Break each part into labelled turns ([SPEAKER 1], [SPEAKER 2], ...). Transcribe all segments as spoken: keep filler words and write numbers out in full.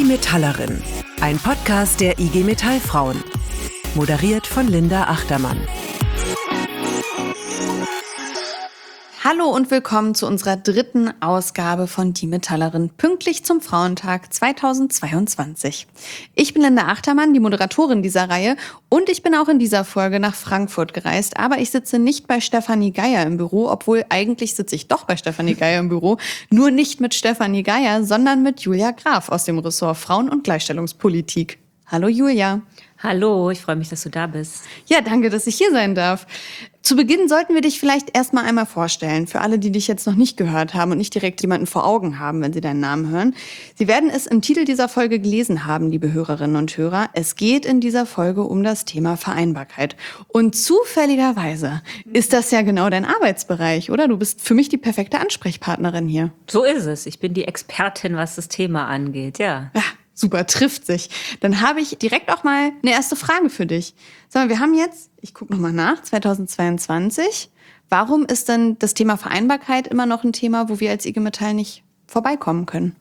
[SPEAKER 1] Die Metallerin, ein Podcast der I G Metall Frauen. Moderiert von Linda Achtermann.
[SPEAKER 2] Hallo und willkommen zu unserer dritten Ausgabe von Die Metallerin, pünktlich zum Frauentag zweitausendzweiundzwanzig. Ich bin Linda Achtermann, die Moderatorin dieser Reihe, und ich bin auch in dieser Folge nach Frankfurt gereist. Aber ich sitze nicht bei Stefanie Geier im Büro, obwohl eigentlich sitze ich doch bei Stefanie Geier im Büro, nur nicht mit Stefanie Geier, sondern mit Julia Graf aus dem Ressort Frauen- und Gleichstellungspolitik. Hallo Julia.
[SPEAKER 3] Hallo, ich freue mich, dass du da bist.
[SPEAKER 2] Ja, danke, dass ich hier sein darf. Zu Beginn sollten wir dich vielleicht erstmal einmal vorstellen, für alle, die dich jetzt noch nicht gehört haben und nicht direkt jemanden vor Augen haben, wenn sie deinen Namen hören. Sie werden es im Titel dieser Folge gelesen haben, liebe Hörerinnen und Hörer. Es geht in dieser Folge um das Thema Vereinbarkeit. Und zufälligerweise ist das ja genau dein Arbeitsbereich, oder? Du bist für mich die perfekte Ansprechpartnerin hier.
[SPEAKER 3] So ist es. Ich bin die Expertin, was das Thema angeht, ja.
[SPEAKER 2] Ja. Super, trifft sich. Dann habe ich direkt auch mal eine erste Frage für dich. Sag mal, wir haben jetzt, ich gucke nochmal nach, zweitausendzweiundzwanzig. Warum ist denn das Thema Vereinbarkeit immer noch ein Thema, wo wir als I G Metall nicht vorbeikommen können?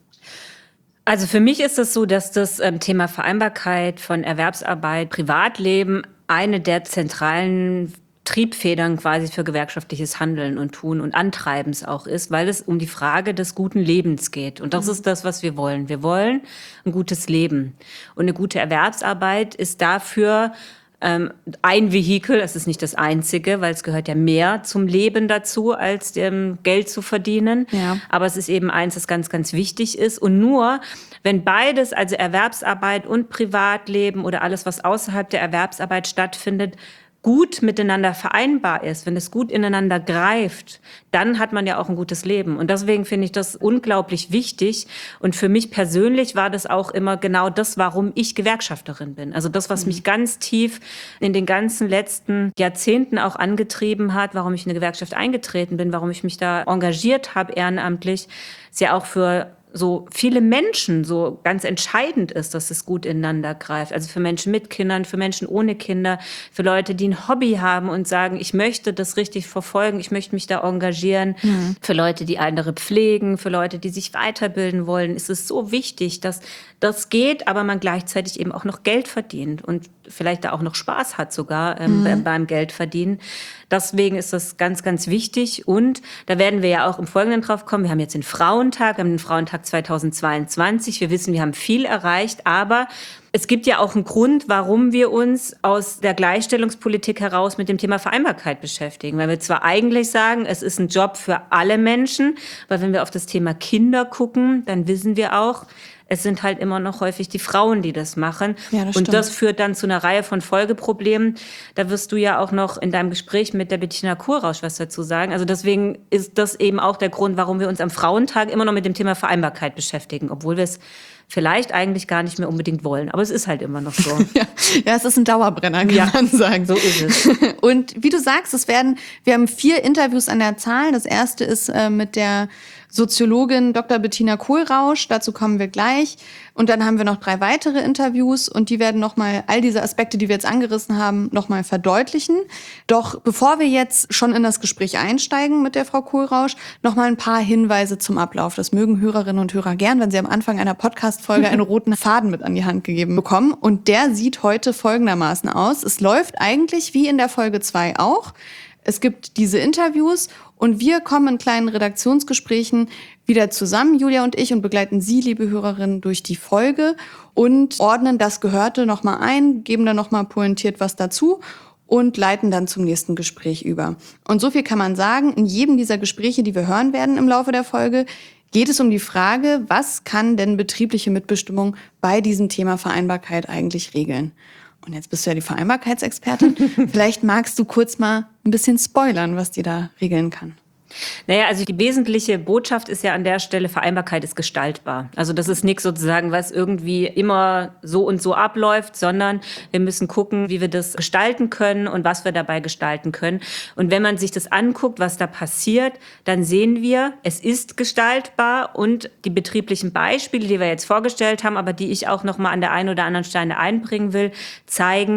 [SPEAKER 3] Also für mich ist es so, dass das ähm, Thema Vereinbarkeit von Erwerbsarbeit, Privatleben eine der zentralen Triebfedern quasi für gewerkschaftliches Handeln und Tun und Antreibens auch ist, weil es um die Frage des guten Lebens geht. Und das mhm. ist das, was wir wollen. Wir wollen ein gutes Leben. Und eine gute Erwerbsarbeit ist dafür ähm, ein Vehikel, es ist nicht das einzige, weil es gehört ja mehr zum Leben dazu, als ähm, Geld zu verdienen. Ja. Aber es ist eben eins, das ganz, ganz wichtig ist. Und nur wenn beides, also Erwerbsarbeit und Privatleben oder alles, was außerhalb der Erwerbsarbeit stattfindet, gut miteinander vereinbar ist, wenn es gut ineinander greift, dann hat man ja auch ein gutes Leben. Und deswegen finde ich das unglaublich wichtig. Und für mich persönlich war das auch immer genau das, warum ich Gewerkschafterin bin. Also das, was mich ganz tief in den ganzen letzten Jahrzehnten auch angetrieben hat, warum ich in eine Gewerkschaft eingetreten bin, warum ich mich da engagiert habe ehrenamtlich, ist ja auch für so viele Menschen so ganz entscheidend ist, dass es gut ineinander greift. Also für Menschen mit Kindern, für Menschen ohne Kinder, für Leute, die ein Hobby haben und sagen, ich möchte das richtig verfolgen, ich möchte mich da engagieren. Mhm. Für Leute, die andere pflegen, für Leute, die sich weiterbilden wollen, ist es so wichtig, dass das geht, aber man gleichzeitig eben auch noch Geld verdient und vielleicht da auch noch Spaß hat sogar ähm, mhm. beim Geldverdienen. Deswegen ist das ganz, ganz wichtig. Und da werden wir ja auch im Folgenden drauf kommen. Wir haben jetzt den Frauentag, wir haben den Frauentag zweitausendzweiundzwanzig. Wir wissen, wir haben viel erreicht, aber es gibt ja auch einen Grund, warum wir uns aus der Gleichstellungspolitik heraus mit dem Thema Vereinbarkeit beschäftigen. Weil wir zwar eigentlich sagen, es ist ein Job für alle Menschen, weil wenn wir auf das Thema Kinder gucken, dann wissen wir auch, es sind halt immer noch häufig die Frauen, die das machen. Ja, das und stimmt. Das führt dann zu einer Reihe von Folgeproblemen. Da wirst du ja auch noch in deinem Gespräch mit der Bettina Kohlrausch was dazu sagen. Also deswegen ist das eben auch der Grund, warum wir uns am Frauentag immer noch mit dem Thema Vereinbarkeit beschäftigen, obwohl wir es vielleicht eigentlich gar nicht mehr unbedingt wollen. Aber es ist halt immer noch so.
[SPEAKER 2] ja, ja, es ist ein Dauerbrenner, kann
[SPEAKER 3] ja,
[SPEAKER 2] man sagen.
[SPEAKER 3] So ist es.
[SPEAKER 2] Und wie du sagst, es werden, wir haben vier Interviews an der Zahl. Das erste ist äh, mit der Soziologin Doktor Bettina Kohlrausch, dazu kommen wir gleich. Und dann haben wir noch drei weitere Interviews und die werden nochmal all diese Aspekte, die wir jetzt angerissen haben, nochmal verdeutlichen. Doch bevor wir jetzt schon in das Gespräch einsteigen mit der Frau Kohlrausch, nochmal ein paar Hinweise zum Ablauf. Das mögen Hörerinnen und Hörer gern, wenn sie am Anfang einer Podcast-Folge einen roten Faden mit an die Hand gegeben bekommen. Und der sieht heute folgendermaßen aus. Es läuft eigentlich wie in der Folge zwei auch. Es gibt diese Interviews und wir kommen in kleinen Redaktionsgesprächen wieder zusammen, Julia und ich, und begleiten Sie, liebe Hörerinnen, durch die Folge und ordnen das Gehörte nochmal ein, geben dann nochmal pointiert was dazu und leiten dann zum nächsten Gespräch über. Und so viel kann man sagen, in jedem dieser Gespräche, die wir hören werden im Laufe der Folge, geht es um die Frage, was kann denn betriebliche Mitbestimmung bei diesem Thema Vereinbarkeit eigentlich regeln? Und jetzt bist du ja die Vereinbarkeitsexpertin. Vielleicht magst du kurz mal ein bisschen spoilern, was die da regeln kann.
[SPEAKER 3] Naja, also die wesentliche Botschaft ist ja an der Stelle, Vereinbarkeit ist gestaltbar. Also das ist nichts sozusagen, was irgendwie immer so und so abläuft, sondern wir müssen gucken, wie wir das gestalten können und was wir dabei gestalten können. Und wenn man sich das anguckt, was da passiert, dann sehen wir, es ist gestaltbar und die betrieblichen Beispiele, die wir jetzt vorgestellt haben, aber die ich auch noch mal an der einen oder anderen Stelle einbringen will, zeigen,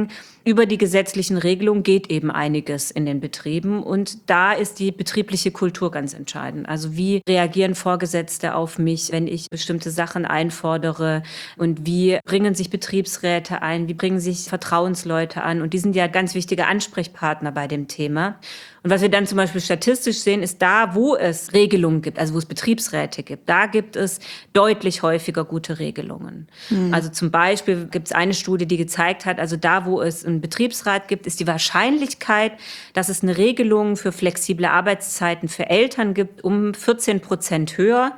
[SPEAKER 3] über die gesetzlichen Regelungen geht eben einiges in den Betrieben. Und da ist die betriebliche Kultur ganz entscheidend. Also wie reagieren Vorgesetzte auf mich, wenn ich bestimmte Sachen einfordere? Und wie bringen sich Betriebsräte ein? Wie bringen sich Vertrauensleute an? Und die sind ja ganz wichtige Ansprechpartner bei dem Thema. Und was wir dann zum Beispiel statistisch sehen, ist da, wo es Regelungen gibt, also wo es Betriebsräte gibt, da gibt es deutlich häufiger gute Regelungen. Mhm. Also zum Beispiel gibt es eine Studie, die gezeigt hat, also da, wo es einen Betriebsrat gibt, ist die Wahrscheinlichkeit, dass es eine Regelung für flexible Arbeitszeiten für Eltern gibt, um vierzehn Prozent höher.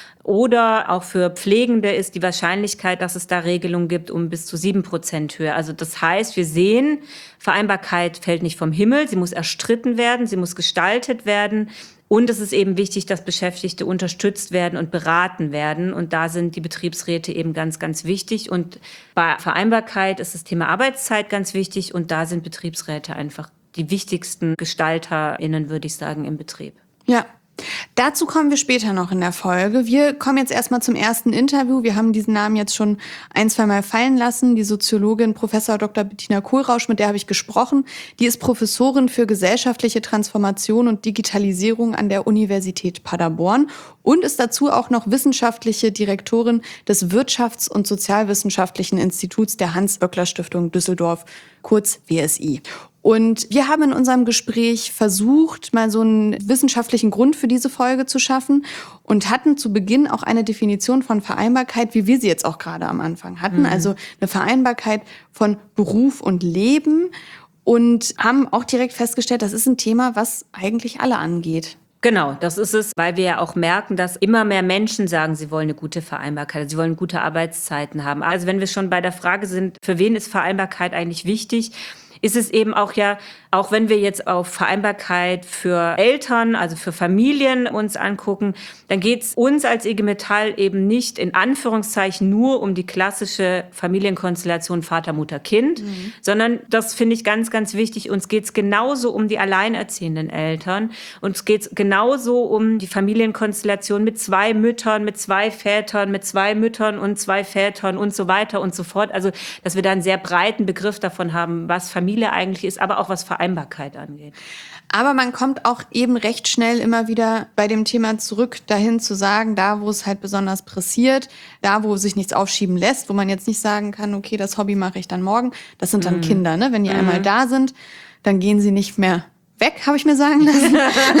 [SPEAKER 3] Oder auch für Pflegende ist die Wahrscheinlichkeit, dass es da Regelungen gibt, um bis zu sieben Prozent höher. Also das heißt, wir sehen, Vereinbarkeit fällt nicht vom Himmel, sie muss erstritten werden, sie muss gestaltet werden. Und es ist eben wichtig, dass Beschäftigte unterstützt werden und beraten werden. Und da sind die Betriebsräte eben ganz, ganz wichtig. Und bei Vereinbarkeit ist das Thema Arbeitszeit ganz wichtig. Und da sind Betriebsräte einfach die wichtigsten GestalterInnen, würde ich sagen, im Betrieb.
[SPEAKER 2] Ja. Dazu kommen wir später noch in der Folge. Wir kommen jetzt erstmal zum ersten Interview. Wir haben diesen Namen jetzt schon ein, zwei Mal fallen lassen. Die Soziologin Professor Doktor Bettina Kohlrausch, mit der habe ich gesprochen. Die ist Professorin für gesellschaftliche Transformation und Digitalisierung an der Universität Paderborn und ist dazu auch noch wissenschaftliche Direktorin des Wirtschafts- und Sozialwissenschaftlichen Instituts der Hans-Böckler-Stiftung Düsseldorf, kurz W S I. Und wir haben in unserem Gespräch versucht, mal so einen wissenschaftlichen Grund für diese Folge zu schaffen und hatten zu Beginn auch eine Definition von Vereinbarkeit, wie wir sie jetzt auch gerade am Anfang hatten. Mhm. Also eine Vereinbarkeit von Beruf und Leben und haben auch direkt festgestellt, das ist ein Thema, was eigentlich alle angeht.
[SPEAKER 3] Genau, das ist es, weil wir ja auch merken, dass immer mehr Menschen sagen, sie wollen eine gute Vereinbarkeit, sie wollen gute Arbeitszeiten haben. Also wenn wir schon bei der Frage sind, für wen ist Vereinbarkeit eigentlich wichtig, ist es eben auch ja, auch wenn wir jetzt auf Vereinbarkeit für Eltern, also für Familien uns angucken, dann geht es uns als I G Metall eben nicht in Anführungszeichen nur um die klassische Familienkonstellation Vater, Mutter, Kind, mhm. sondern das finde ich ganz, ganz wichtig. Uns geht es genauso um die alleinerziehenden Eltern. Uns geht es genauso um die Familienkonstellation mit zwei Müttern, mit zwei Vätern, mit zwei Müttern und zwei Vätern und so weiter und so fort. Also, dass wir da einen sehr breiten Begriff davon haben, was Familie eigentlich ist, aber auch was Vereinbarkeit angeht.
[SPEAKER 2] Aber man kommt auch eben recht schnell immer wieder bei dem Thema zurück, dahin zu sagen, da wo es halt besonders pressiert, da wo sich nichts aufschieben lässt, wo man jetzt nicht sagen kann, okay, das Hobby mache ich dann morgen. Das sind dann mhm. Kinder, ne? Wenn die mhm. einmal da sind, dann gehen sie nicht mehr weg, habe ich mir sagen lassen.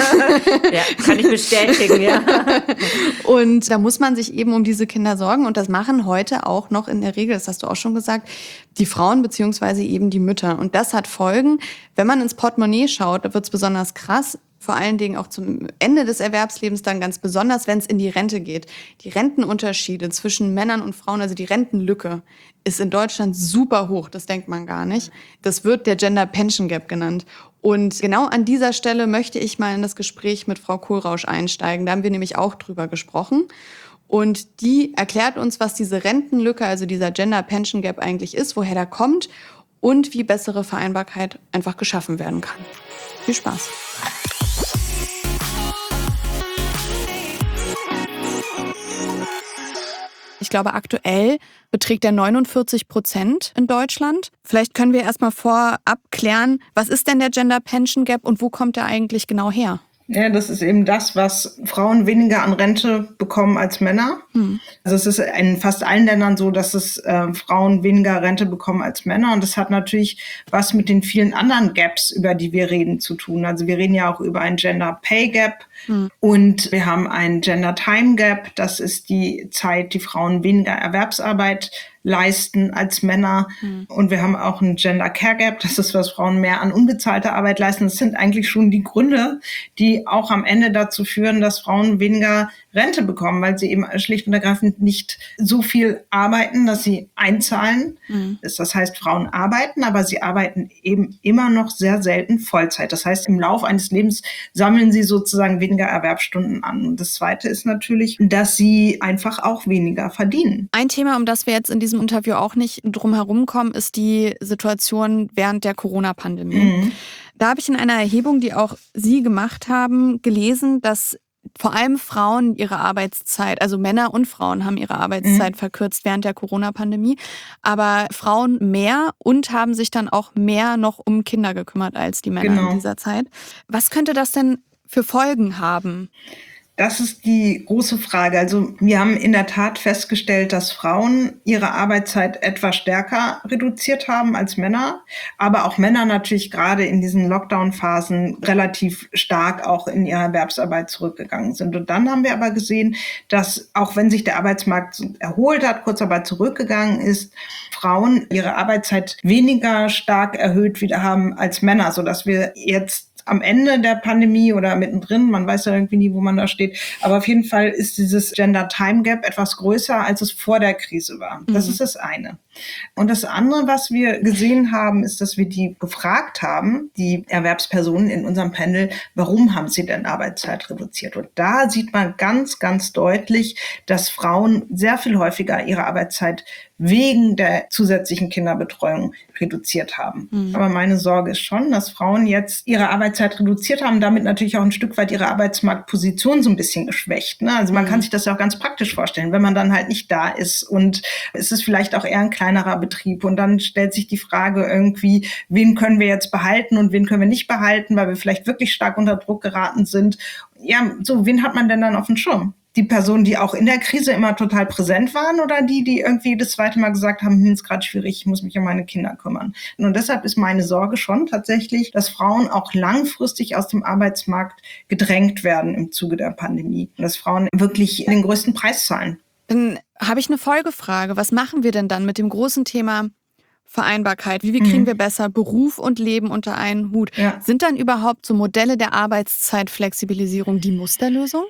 [SPEAKER 3] Ja, kann ich bestätigen, ja.
[SPEAKER 2] Und da muss man sich eben um diese Kinder sorgen. Und das machen heute auch noch in der Regel, das hast du auch schon gesagt, die Frauen beziehungsweise eben die Mütter. Und das hat Folgen. Wenn man ins Portemonnaie schaut, da wird es besonders krass. Vor allen Dingen auch zum Ende des Erwerbslebens dann ganz besonders, wenn es in die Rente geht. Die Rentenunterschiede zwischen Männern und Frauen, also die Rentenlücke, ist in Deutschland super hoch. Das denkt man gar nicht. Das wird der Gender Pension Gap genannt. Und genau an dieser Stelle möchte ich mal in das Gespräch mit Frau Kohlrausch einsteigen. Da haben wir nämlich auch drüber gesprochen. Und die erklärt uns, was diese Rentenlücke, also dieser Gender Pension Gap eigentlich ist, woher der kommt und wie bessere Vereinbarkeit einfach geschaffen werden kann. Viel Spaß. Ich glaube, aktuell beträgt der neunundvierzig Prozent in Deutschland. Vielleicht können wir erstmal vorab klären, was ist denn der Gender Pension Gap und wo kommt der eigentlich genau her?
[SPEAKER 4] Ja, das ist eben das, was Frauen weniger an Rente bekommen als Männer. Hm. Also es ist in fast allen Ländern so, dass es äh, Frauen weniger Rente bekommen als Männer. Und das hat natürlich was mit den vielen anderen Gaps, über die wir reden, zu tun. Also wir reden ja auch über ein Gender Pay Gap hm. und wir haben ein Gender Time Gap. Das ist die Zeit, die Frauen weniger Erwerbsarbeit leisten als Männer. Mhm. Und wir haben auch ein Gender Care Gap. Das ist, was Frauen mehr an unbezahlter Arbeit leisten. Das sind eigentlich schon die Gründe, die auch am Ende dazu führen, dass Frauen weniger Rente bekommen, weil sie eben schlicht und ergreifend nicht so viel arbeiten, dass sie einzahlen. Mhm. Das heißt, Frauen arbeiten, aber sie arbeiten eben immer noch sehr selten Vollzeit. Das heißt, im Laufe eines Lebens sammeln sie sozusagen weniger Erwerbsstunden an. Und das Zweite ist natürlich, dass sie einfach auch weniger verdienen.
[SPEAKER 2] Ein Thema, um das wir jetzt in diesem Interview auch nicht drum herum kommen, ist die Situation während der Corona-Pandemie. Mhm. Da habe ich in einer Erhebung, die auch Sie gemacht haben, gelesen, dass vor allem Frauen ihre Arbeitszeit, also Männer und Frauen haben ihre Arbeitszeit mhm. verkürzt während der Corona-Pandemie, aber Frauen mehr und haben sich dann auch mehr noch um Kinder gekümmert als die Männer genau. in dieser Zeit. Was könnte das denn für Folgen haben?
[SPEAKER 4] Das ist die große Frage. Also wir haben in der Tat festgestellt, dass Frauen ihre Arbeitszeit etwas stärker reduziert haben als Männer, aber auch Männer natürlich gerade in diesen Lockdown-Phasen relativ stark auch in ihre Erwerbsarbeit zurückgegangen sind. Und dann haben wir aber gesehen, dass auch wenn sich der Arbeitsmarkt erholt hat, Kurzarbeit zurückgegangen ist, Frauen ihre Arbeitszeit weniger stark erhöht wieder haben als Männer, sodass wir jetzt am Ende der Pandemie oder mittendrin, man weiß ja irgendwie nie, wo man da steht, aber auf jeden Fall ist dieses Gender Time Gap etwas größer, als es vor der Krise war. Das mhm. ist das eine. Und das andere, was wir gesehen haben, ist, dass wir die gefragt haben, die Erwerbspersonen in unserem Panel, warum haben sie denn Arbeitszeit reduziert? Und da sieht man ganz, ganz deutlich, dass Frauen sehr viel häufiger ihre Arbeitszeit wegen der zusätzlichen Kinderbetreuung reduziert haben. Mhm. Aber meine Sorge ist schon, dass Frauen jetzt ihre Arbeitszeit reduziert haben, damit natürlich auch ein Stück weit ihre Arbeitsmarktposition so ein bisschen geschwächt. Ne? Also man mhm. kann sich das ja auch ganz praktisch vorstellen, wenn man dann halt nicht da ist und es ist vielleicht auch eher ein kleinerer Betrieb und dann stellt sich die Frage irgendwie, wen können wir jetzt behalten und wen können wir nicht behalten, weil wir vielleicht wirklich stark unter Druck geraten sind. Ja, so, wen hat man denn dann auf dem Schirm? Die Personen, die auch in der Krise immer total präsent waren oder die, die irgendwie das zweite Mal gesagt haben, hm, ist gerade schwierig, ich muss mich um meine Kinder kümmern. Und deshalb ist meine Sorge schon tatsächlich, dass Frauen auch langfristig aus dem Arbeitsmarkt gedrängt werden im Zuge der Pandemie. Und dass Frauen wirklich den größten Preis zahlen.
[SPEAKER 2] Dann habe ich eine Folgefrage. Was machen wir denn dann mit dem großen Thema Vereinbarkeit? Wie, wie kriegen mhm. wir besser Beruf und Leben unter einen Hut? Ja. Sind dann überhaupt so Modelle der Arbeitszeitflexibilisierung die Musterlösung?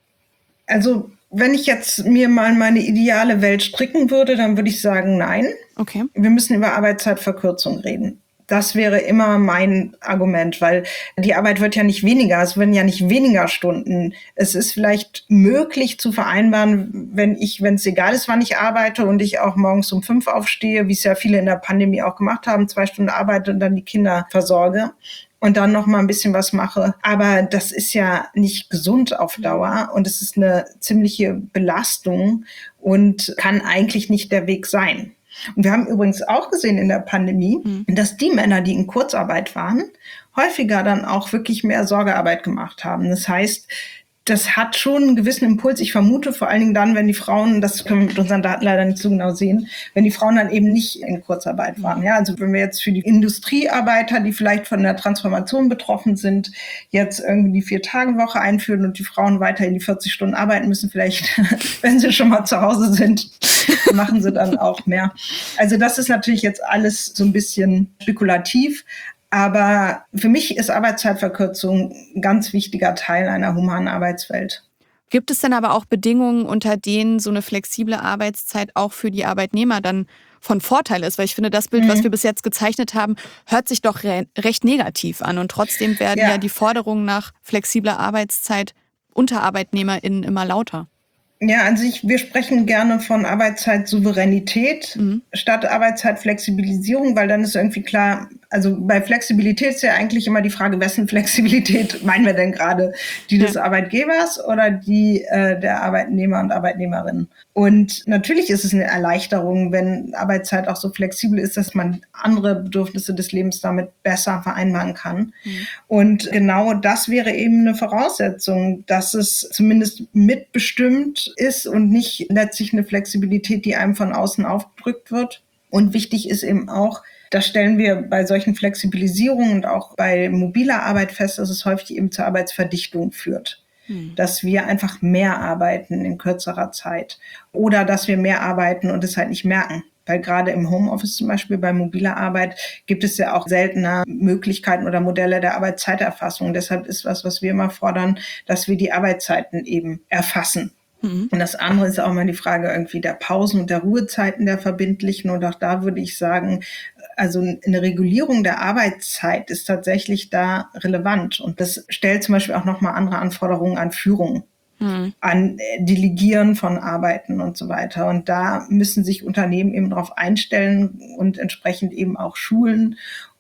[SPEAKER 4] Also, wenn ich jetzt mir mal meine ideale Welt stricken würde, dann würde ich sagen, nein.
[SPEAKER 2] Okay.
[SPEAKER 4] Wir müssen über Arbeitszeitverkürzung reden. Das wäre immer mein Argument, weil die Arbeit wird ja nicht weniger, es werden ja nicht weniger Stunden. Es ist vielleicht möglich zu vereinbaren, wenn ich, wenn es egal ist, wann ich arbeite und ich auch morgens um fünf aufstehe, wie es ja viele in der Pandemie auch gemacht haben, zwei Stunden arbeite und dann die Kinder versorge. Und dann noch mal ein bisschen was mache. Aber das ist ja nicht gesund auf Dauer und es ist eine ziemliche Belastung und kann eigentlich nicht der Weg sein. Und wir haben übrigens auch gesehen in der Pandemie, mhm. dass die Männer, die in Kurzarbeit waren, häufiger dann auch wirklich mehr Sorgearbeit gemacht haben. Das heißt, das hat schon einen gewissen Impuls. Ich vermute vor allen Dingen dann, wenn die Frauen, das können wir mit unseren Daten leider nicht so genau sehen, wenn die Frauen dann eben nicht in Kurzarbeit waren. Ja, also wenn wir jetzt für die Industriearbeiter, die vielleicht von der Transformation betroffen sind, jetzt irgendwie die Vier-Tage-Woche einführen und die Frauen weiterhin die vierzig Stunden arbeiten müssen, vielleicht, wenn sie schon mal zu Hause sind, machen sie dann auch mehr. Also das ist natürlich jetzt alles so ein bisschen spekulativ. Aber für mich ist Arbeitszeitverkürzung ein ganz wichtiger Teil einer humanen Arbeitswelt.
[SPEAKER 2] Gibt es denn aber auch Bedingungen, unter denen so eine flexible Arbeitszeit auch für die Arbeitnehmer dann von Vorteil ist? Weil ich finde, das Bild, mhm. was wir bis jetzt gezeichnet haben, hört sich doch re- recht negativ an. Und trotzdem werden ja, ja die Forderungen nach flexibler Arbeitszeit unter ArbeitnehmerInnen immer lauter.
[SPEAKER 4] Ja, an sich, wir sprechen gerne von Arbeitszeitsouveränität mhm. statt Arbeitszeitflexibilisierung, weil dann ist irgendwie klar, also bei Flexibilität ist ja eigentlich immer die Frage, wessen Flexibilität meinen wir denn gerade? Die des ja. Arbeitgebers oder die äh, der Arbeitnehmer und Arbeitnehmerinnen? Und natürlich ist es eine Erleichterung, wenn Arbeitszeit auch so flexibel ist, dass man andere Bedürfnisse des Lebens damit besser vereinbaren kann. Mhm. Und genau das wäre eben eine Voraussetzung, dass es zumindest mitbestimmt ist und nicht letztlich eine Flexibilität, die einem von außen aufgedrückt wird. Und wichtig ist eben auch, das stellen wir bei solchen Flexibilisierungen und auch bei mobiler Arbeit fest, dass es häufig eben zur Arbeitsverdichtung führt. Hm. Dass wir einfach mehr arbeiten in kürzerer Zeit oder dass wir mehr arbeiten und es halt nicht merken. Weil gerade im Homeoffice zum Beispiel bei mobiler Arbeit gibt es ja auch seltener Möglichkeiten oder Modelle der Arbeitszeiterfassung. Deshalb ist was, was wir immer fordern, dass wir die Arbeitszeiten eben erfassen. Mhm. Und das andere ist auch mal die Frage irgendwie der Pausen und der Ruhezeiten der verbindlichen. Und auch da würde ich sagen, also eine Regulierung der Arbeitszeit ist tatsächlich da relevant. Und das stellt zum Beispiel auch nochmal andere Anforderungen an Führung. Mhm. An Delegieren von Arbeiten und so weiter. Und da müssen sich Unternehmen eben darauf einstellen und entsprechend eben auch schulen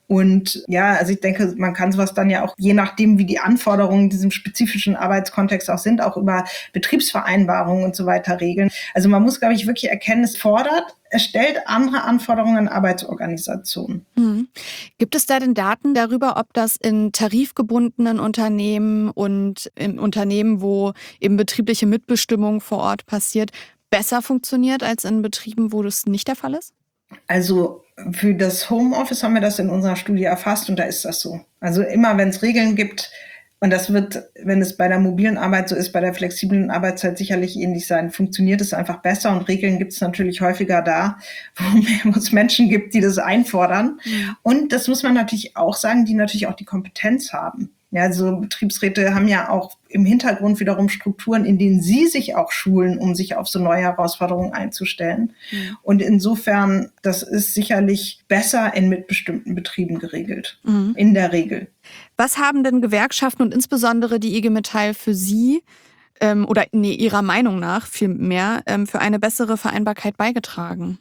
[SPEAKER 4] Und ja, also ich denke, man kann sowas dann ja auch, je nachdem, wie die Anforderungen in diesem spezifischen Arbeitskontext auch sind, auch über Betriebsvereinbarungen und so weiter regeln. Also man muss, glaube ich, wirklich erkennen, es fordert, es stellt andere Anforderungen an Arbeitsorganisationen.
[SPEAKER 2] Mhm. Gibt es da denn Daten darüber, ob das in tarifgebundenen Unternehmen und in Unternehmen, wo eben betriebliche Mitbestimmung vor Ort passiert, besser funktioniert als in Betrieben, wo das nicht der Fall ist?
[SPEAKER 4] Also für das Homeoffice haben wir das in unserer Studie erfasst und da ist das so. Also immer, wenn es Regeln gibt, und das wird, wenn es bei der mobilen Arbeit so ist, bei der flexiblen Arbeitszeit sicherlich ähnlich sein, funktioniert es einfach besser und Regeln gibt es natürlich häufiger da, wo es Menschen gibt, die das einfordern. Mhm. Und das muss man natürlich auch sagen, die natürlich auch die Kompetenz haben. Ja, also Betriebsräte haben ja auch im Hintergrund wiederum Strukturen, in denen sie sich auch schulen, um sich auf so neue Herausforderungen einzustellen. Mhm. Und insofern, das ist sicherlich besser in mitbestimmten Betrieben geregelt, mhm. in der Regel.
[SPEAKER 2] Was haben denn Gewerkschaften und insbesondere die I G Metall für Sie ähm, oder nee, Ihrer Meinung nach vielmehr ähm, für eine bessere Vereinbarkeit beigetragen?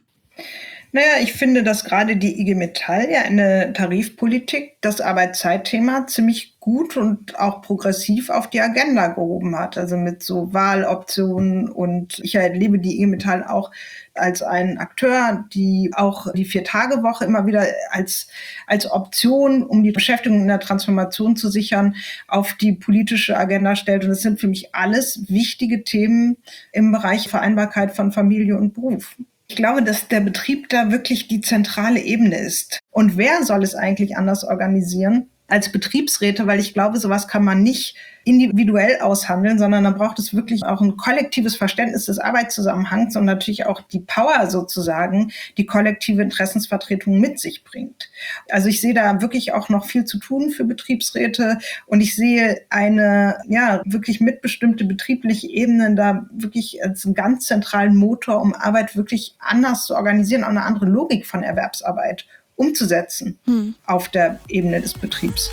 [SPEAKER 4] Naja, ich finde, dass gerade die I G Metall ja in der Tarifpolitik das Arbeitszeitthema ziemlich gut und auch progressiv auf die Agenda gehoben hat. Also mit so Wahloptionen, und ich erlebe die I G Metall auch als einen Akteur, die auch die Vier-Tage-Woche immer wieder als, als Option, um die Beschäftigung in der Transformation zu sichern, auf die politische Agenda stellt. Und das sind für mich alles wichtige Themen im Bereich Vereinbarkeit von Familie und Beruf. Ich glaube, dass der Betrieb da wirklich die zentrale Ebene ist. Und wer soll es eigentlich anders organisieren als Betriebsräte? Weil ich glaube, sowas kann man nicht individuell aushandeln, sondern dann braucht es wirklich auch ein kollektives Verständnis des Arbeitszusammenhangs und natürlich auch die Power sozusagen, die kollektive Interessensvertretung mit sich bringt. Also ich sehe da wirklich auch noch viel zu tun für Betriebsräte und ich sehe eine, ja, wirklich mitbestimmte betriebliche Ebene da wirklich als einen ganz zentralen Motor, um Arbeit wirklich anders zu organisieren, auch eine andere Logik von Erwerbsarbeit umzusetzen hm. auf der Ebene des Betriebs.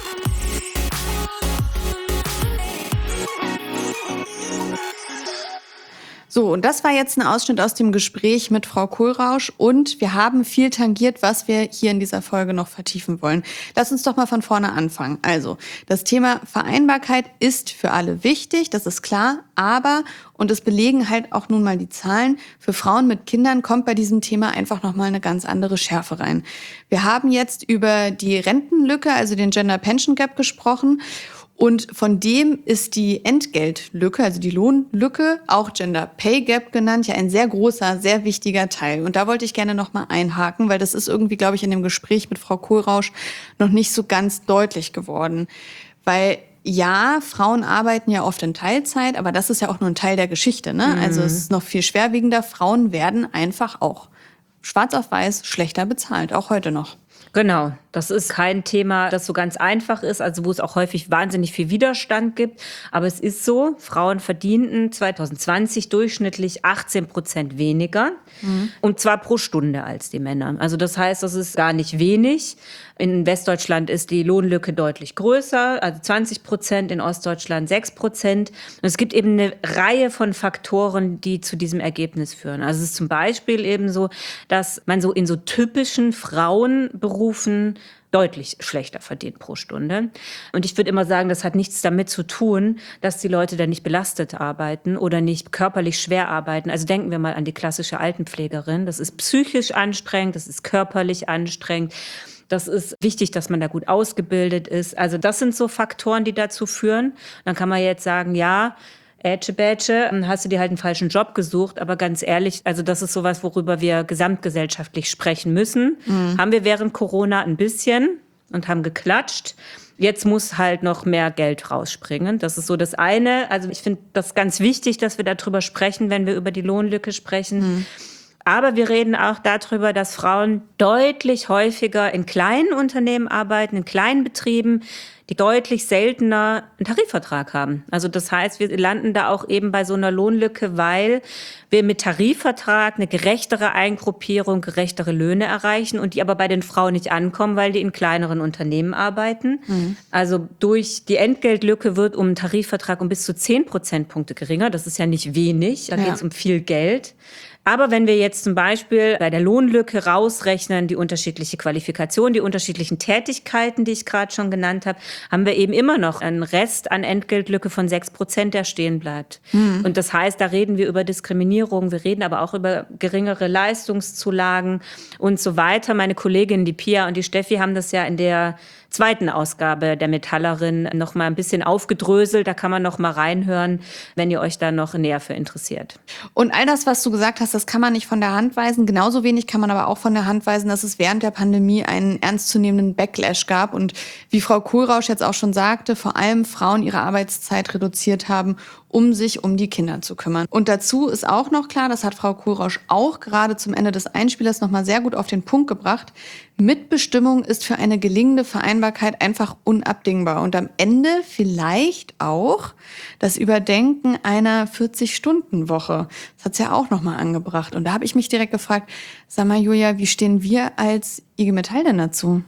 [SPEAKER 2] So, und das war jetzt ein Ausschnitt aus dem Gespräch mit Frau Kohlrausch und wir haben viel tangiert, was wir hier in dieser Folge noch vertiefen wollen. Lass uns doch mal von vorne anfangen. Also, das Thema Vereinbarkeit ist für alle wichtig, das ist klar, aber, und das belegen halt auch nun mal die Zahlen, für Frauen mit Kindern kommt bei diesem Thema einfach nochmal eine ganz andere Schärfe rein. Wir haben jetzt über die Rentenlücke, also den Gender Pension Gap gesprochen. Und von dem ist die Entgeltlücke, also die Lohnlücke, auch Gender Pay Gap genannt, ja ein sehr großer, sehr wichtiger Teil. Und da wollte ich gerne nochmal einhaken, weil das ist irgendwie, glaube ich, in dem Gespräch mit Frau Kohlrausch noch nicht so ganz deutlich geworden. Weil ja, Frauen arbeiten ja oft in Teilzeit, aber das ist ja auch nur ein Teil der Geschichte, ne? Mhm. Also es ist noch viel schwerwiegender. Frauen werden einfach auch schwarz auf weiß schlechter bezahlt, auch heute noch.
[SPEAKER 3] Genau, das ist kein Thema, das so ganz einfach ist, also wo es auch häufig wahnsinnig viel Widerstand gibt. Aber es ist so, Frauen verdienten zwanzig zwanzig durchschnittlich achtzehn Prozent weniger, mhm. und zwar pro Stunde als die Männer. Also das heißt, das ist gar nicht wenig. In Westdeutschland ist die Lohnlücke deutlich größer, also zwanzig Prozent, in Ostdeutschland sechs Prozent. Und es gibt eben eine Reihe von Faktoren, die zu diesem Ergebnis führen. Also es ist zum Beispiel eben so, dass man so in so typischen Frauenberufen deutlich schlechter verdient pro Stunde. Und ich würde immer sagen, das hat nichts damit zu tun, dass die Leute da nicht belastet arbeiten oder nicht körperlich schwer arbeiten. Also denken wir mal an die klassische Altenpflegerin. Das ist psychisch anstrengend, das ist körperlich anstrengend. Das ist wichtig, dass man da gut ausgebildet ist. Also das sind so Faktoren, die dazu führen. Dann kann man jetzt sagen, ja, Ätsche, Bätsche, dann hast du dir halt einen falschen Job gesucht. Aber ganz ehrlich, also das ist sowas, worüber wir gesamtgesellschaftlich sprechen müssen. Mhm. Haben wir während Corona ein bisschen und haben geklatscht. Jetzt muss halt noch mehr Geld rausspringen. Das ist so das eine. Also ich finde das ganz wichtig, dass wir darüber sprechen, wenn wir über die Lohnlücke sprechen. Mhm. Aber wir reden auch darüber, dass Frauen deutlich häufiger in kleinen Unternehmen arbeiten, in kleinen Betrieben, die deutlich seltener einen Tarifvertrag haben. Also das heißt, wir landen da auch eben bei so einer Lohnlücke, weil wir mit Tarifvertrag eine gerechtere Eingruppierung, gerechtere Löhne erreichen und die aber bei den Frauen nicht ankommen, weil die in kleineren Unternehmen arbeiten. Mhm. Also durch die Entgeltlücke wird um einen Tarifvertrag um bis zu zehn Prozentpunkte geringer. Das ist ja nicht wenig, da ja. geht es um viel Geld. Aber wenn wir jetzt zum Beispiel bei der Lohnlücke rausrechnen, die unterschiedliche Qualifikation, die unterschiedlichen Tätigkeiten, die ich gerade schon genannt habe, haben wir eben immer noch einen Rest an Entgeltlücke von sechs Prozent, der stehen bleibt. Mhm. Und das heißt, da reden wir über Diskriminierung, wir reden aber auch über geringere Leistungszulagen und so weiter. Meine Kolleginnen, die Pia und die Steffi, haben das ja in der zweiten Ausgabe der Metallerin noch mal ein bisschen aufgedröselt. Da kann man noch mal reinhören, wenn ihr euch da noch näher für interessiert.
[SPEAKER 2] Und all das, was du gesagt hast, das kann man nicht von der Hand weisen. Genauso wenig kann man aber auch von der Hand weisen, dass es während der Pandemie einen ernstzunehmenden Backlash gab. Und wie Frau Kohlrausch jetzt auch schon sagte, vor allem Frauen ihre Arbeitszeit reduziert haben, um sich um die Kinder zu kümmern. Und dazu ist auch noch klar, das hat Frau Kohlrausch auch gerade zum Ende des Einspielers noch mal sehr gut auf den Punkt gebracht, Mitbestimmung ist für eine gelingende Vereinbarkeit einfach unabdingbar. Und am Ende vielleicht auch das Überdenken einer vierzig-Stunden-Woche. Das hat es ja auch noch mal angebracht. Und da habe ich mich direkt gefragt, sag mal Julia, wie stehen wir als I G Metall denn dazu?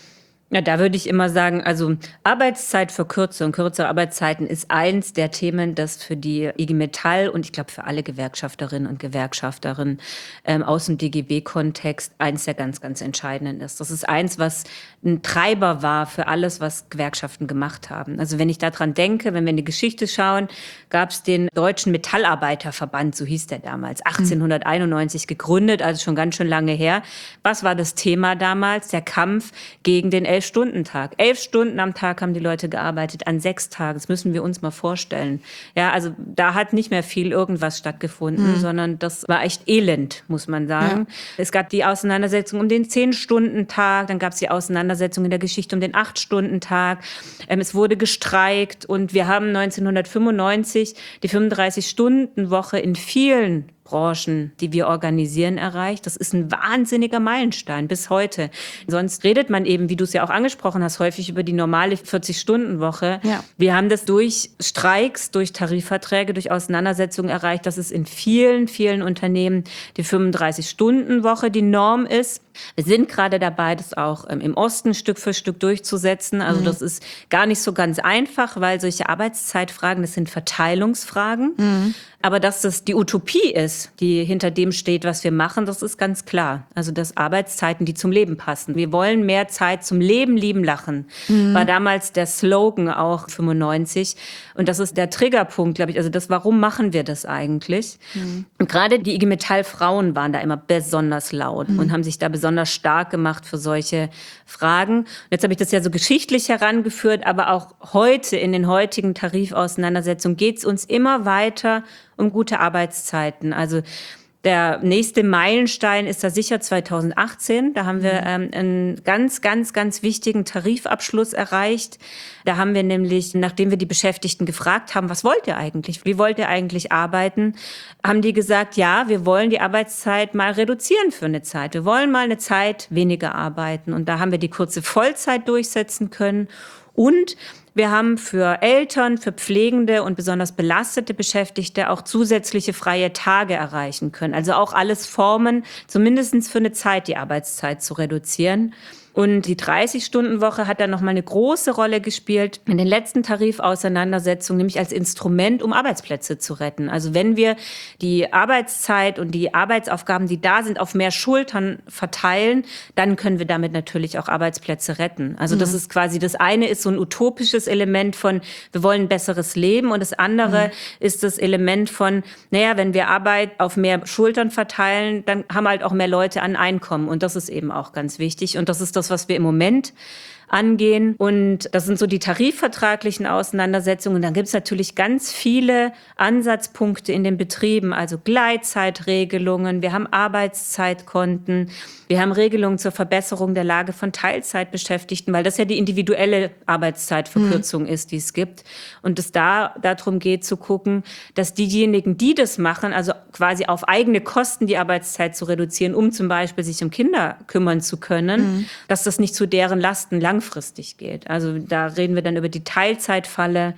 [SPEAKER 3] Ja, da würde ich immer sagen, also Arbeitszeitverkürzung, kürzere Arbeitszeiten ist eins der Themen, das für die I G Metall und ich glaube für alle Gewerkschafterinnen und Gewerkschafterinnen ähm, aus dem D G B-Kontext eins der ganz, ganz entscheidenden ist. Das ist eins, was ein Treiber war für alles, was Gewerkschaften gemacht haben. Also wenn ich daran denke, wenn wir in die Geschichte schauen, gab es den Deutschen Metallarbeiterverband, so hieß der damals, achtzehnhunderteinundneunzig gegründet, also schon ganz schön lange her. Was war das Thema damals? Der Kampf gegen den Elf-Stunden-Tag. Elf Stunden am Tag haben die Leute gearbeitet, an sechs Tagen. Das müssen wir uns mal vorstellen. Ja, also da hat nicht mehr viel irgendwas stattgefunden, mhm. sondern das war echt elend, muss man sagen. Ja. Es gab die Auseinandersetzung um den Zehn-Stunden-Tag, dann gab es die Auseinandersetzung in der Geschichte um den Acht-Stunden-Tag. Ähm, es wurde gestreikt und wir haben neunzehnhundertfünfundneunzig die fünfunddreißig-Stunden-Woche in vielen Branchen, die wir organisieren, erreicht. Das ist ein wahnsinniger Meilenstein bis heute. Sonst redet man eben, wie du es ja auch angesprochen hast, häufig über die normale vierzig-Stunden-Woche. Ja. Wir haben das durch Streiks, durch Tarifverträge, durch Auseinandersetzungen erreicht, dass es in vielen, vielen Unternehmen die fünfunddreißig-Stunden-Woche die Norm ist. Wir sind gerade dabei, das auch ähm, im Osten Stück für Stück durchzusetzen. Also mhm. das ist gar nicht so ganz einfach, weil solche Arbeitszeitfragen, das sind Verteilungsfragen. Mhm. Aber dass das die Utopie ist, die hinter dem steht, was wir machen, das ist ganz klar. Also dass Arbeitszeiten, die zum Leben passen. Wir wollen mehr Zeit zum Leben, lieben, lachen. Mhm. War damals der Slogan auch fünfundneunzig. Und das ist der Triggerpunkt, glaube ich. Also das, warum machen wir das eigentlich? Mhm. Und gerade die I G Metall Frauen waren da immer besonders laut mhm. und haben sich da besonders stark gemacht für solche Fragen. Und jetzt habe ich das ja so geschichtlich herangeführt, aber auch heute in den heutigen Tarifauseinandersetzungen geht es uns immer weiter um gute Arbeitszeiten. Also der nächste Meilenstein ist da sicher zweitausendachtzehn. Da haben wir ähm, einen ganz, ganz, ganz wichtigen Tarifabschluss erreicht. Da haben wir nämlich, nachdem wir die Beschäftigten gefragt haben, was wollt ihr eigentlich? Wie wollt ihr eigentlich arbeiten? Haben die gesagt, ja, wir wollen die Arbeitszeit mal reduzieren für eine Zeit. Wir wollen mal eine Zeit weniger arbeiten. Und da haben wir die kurze Vollzeit durchsetzen können. Und wir haben für Eltern, für Pflegende und besonders belastete Beschäftigte auch zusätzliche freie Tage erreichen können. Also auch alles Formen, zumindest für eine Zeit die Arbeitszeit zu reduzieren. Und die dreißig-Stunden-Woche hat dann nochmal eine große Rolle gespielt in den letzten Tarifauseinandersetzungen, nämlich als Instrument, um Arbeitsplätze zu retten. Also wenn wir die Arbeitszeit und die Arbeitsaufgaben, die da sind, auf mehr Schultern verteilen, dann können wir damit natürlich auch Arbeitsplätze retten. Also das mhm. ist quasi, das eine ist so ein utopisches Element von, wir wollen ein besseres Leben, und das andere mhm. ist das Element von, naja, wenn wir Arbeit auf mehr Schultern verteilen, dann haben halt auch mehr Leute an Einkommen, und das ist eben auch ganz wichtig, und das ist das, was wir im Moment angehen. Und das sind so die tarifvertraglichen Auseinandersetzungen. Dann gibt es natürlich ganz viele Ansatzpunkte in den Betrieben, also Gleitzeitregelungen, wir haben Arbeitszeitkonten, wir haben Regelungen zur Verbesserung der Lage von Teilzeitbeschäftigten, weil das ja die individuelle Arbeitszeitverkürzung mhm. ist, die es gibt. Und es da darum geht zu gucken, dass diejenigen, die das machen, also quasi auf eigene Kosten die Arbeitszeit zu reduzieren, um zum Beispiel sich um Kinder kümmern zu können, mhm. dass das nicht zu deren Lasten langfristig geht. Also da reden wir dann über die Teilzeitfalle.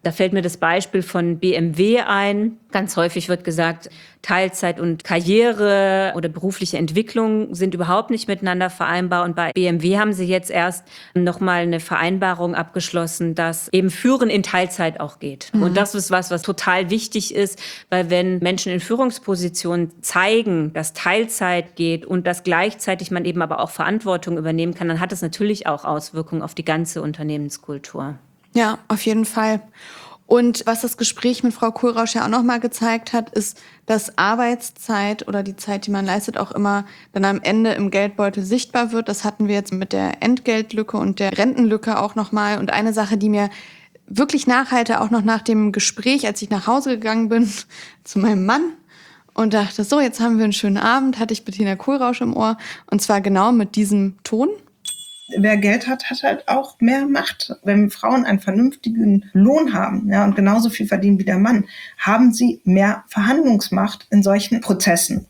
[SPEAKER 3] Da fällt mir das Beispiel von B M W ein. Ganz häufig wird gesagt, Teilzeit und Karriere oder berufliche Entwicklung sind überhaupt nicht miteinander vereinbar. Und bei B M W haben sie jetzt erst nochmal eine Vereinbarung abgeschlossen, dass eben Führen in Teilzeit auch geht. Mhm. Und das ist was, was total wichtig ist, weil wenn Menschen in Führungspositionen zeigen, dass Teilzeit geht und dass gleichzeitig man eben aber auch Verantwortung übernehmen kann, dann hat es natürlich auch Auswirkungen auf die ganze Unternehmenskultur.
[SPEAKER 2] Ja, auf jeden Fall. Und was das Gespräch mit Frau Kohlrausch ja auch nochmal gezeigt hat, ist, dass Arbeitszeit oder die Zeit, die man leistet, auch immer dann am Ende im Geldbeutel sichtbar wird. Das hatten wir jetzt mit der Entgeltlücke und der Rentenlücke auch nochmal. Und eine Sache, die mir wirklich nachhalte, auch noch nach dem Gespräch, als ich nach Hause gegangen bin zu meinem Mann und dachte, so, jetzt haben wir einen schönen Abend, hatte ich Bettina Kohlrausch im Ohr. Und zwar genau mit diesem Ton.
[SPEAKER 4] Wer Geld hat, hat halt auch mehr Macht. Wenn Frauen einen vernünftigen Lohn haben, ja, und genauso viel verdienen wie der Mann, haben sie mehr Verhandlungsmacht in solchen Prozessen.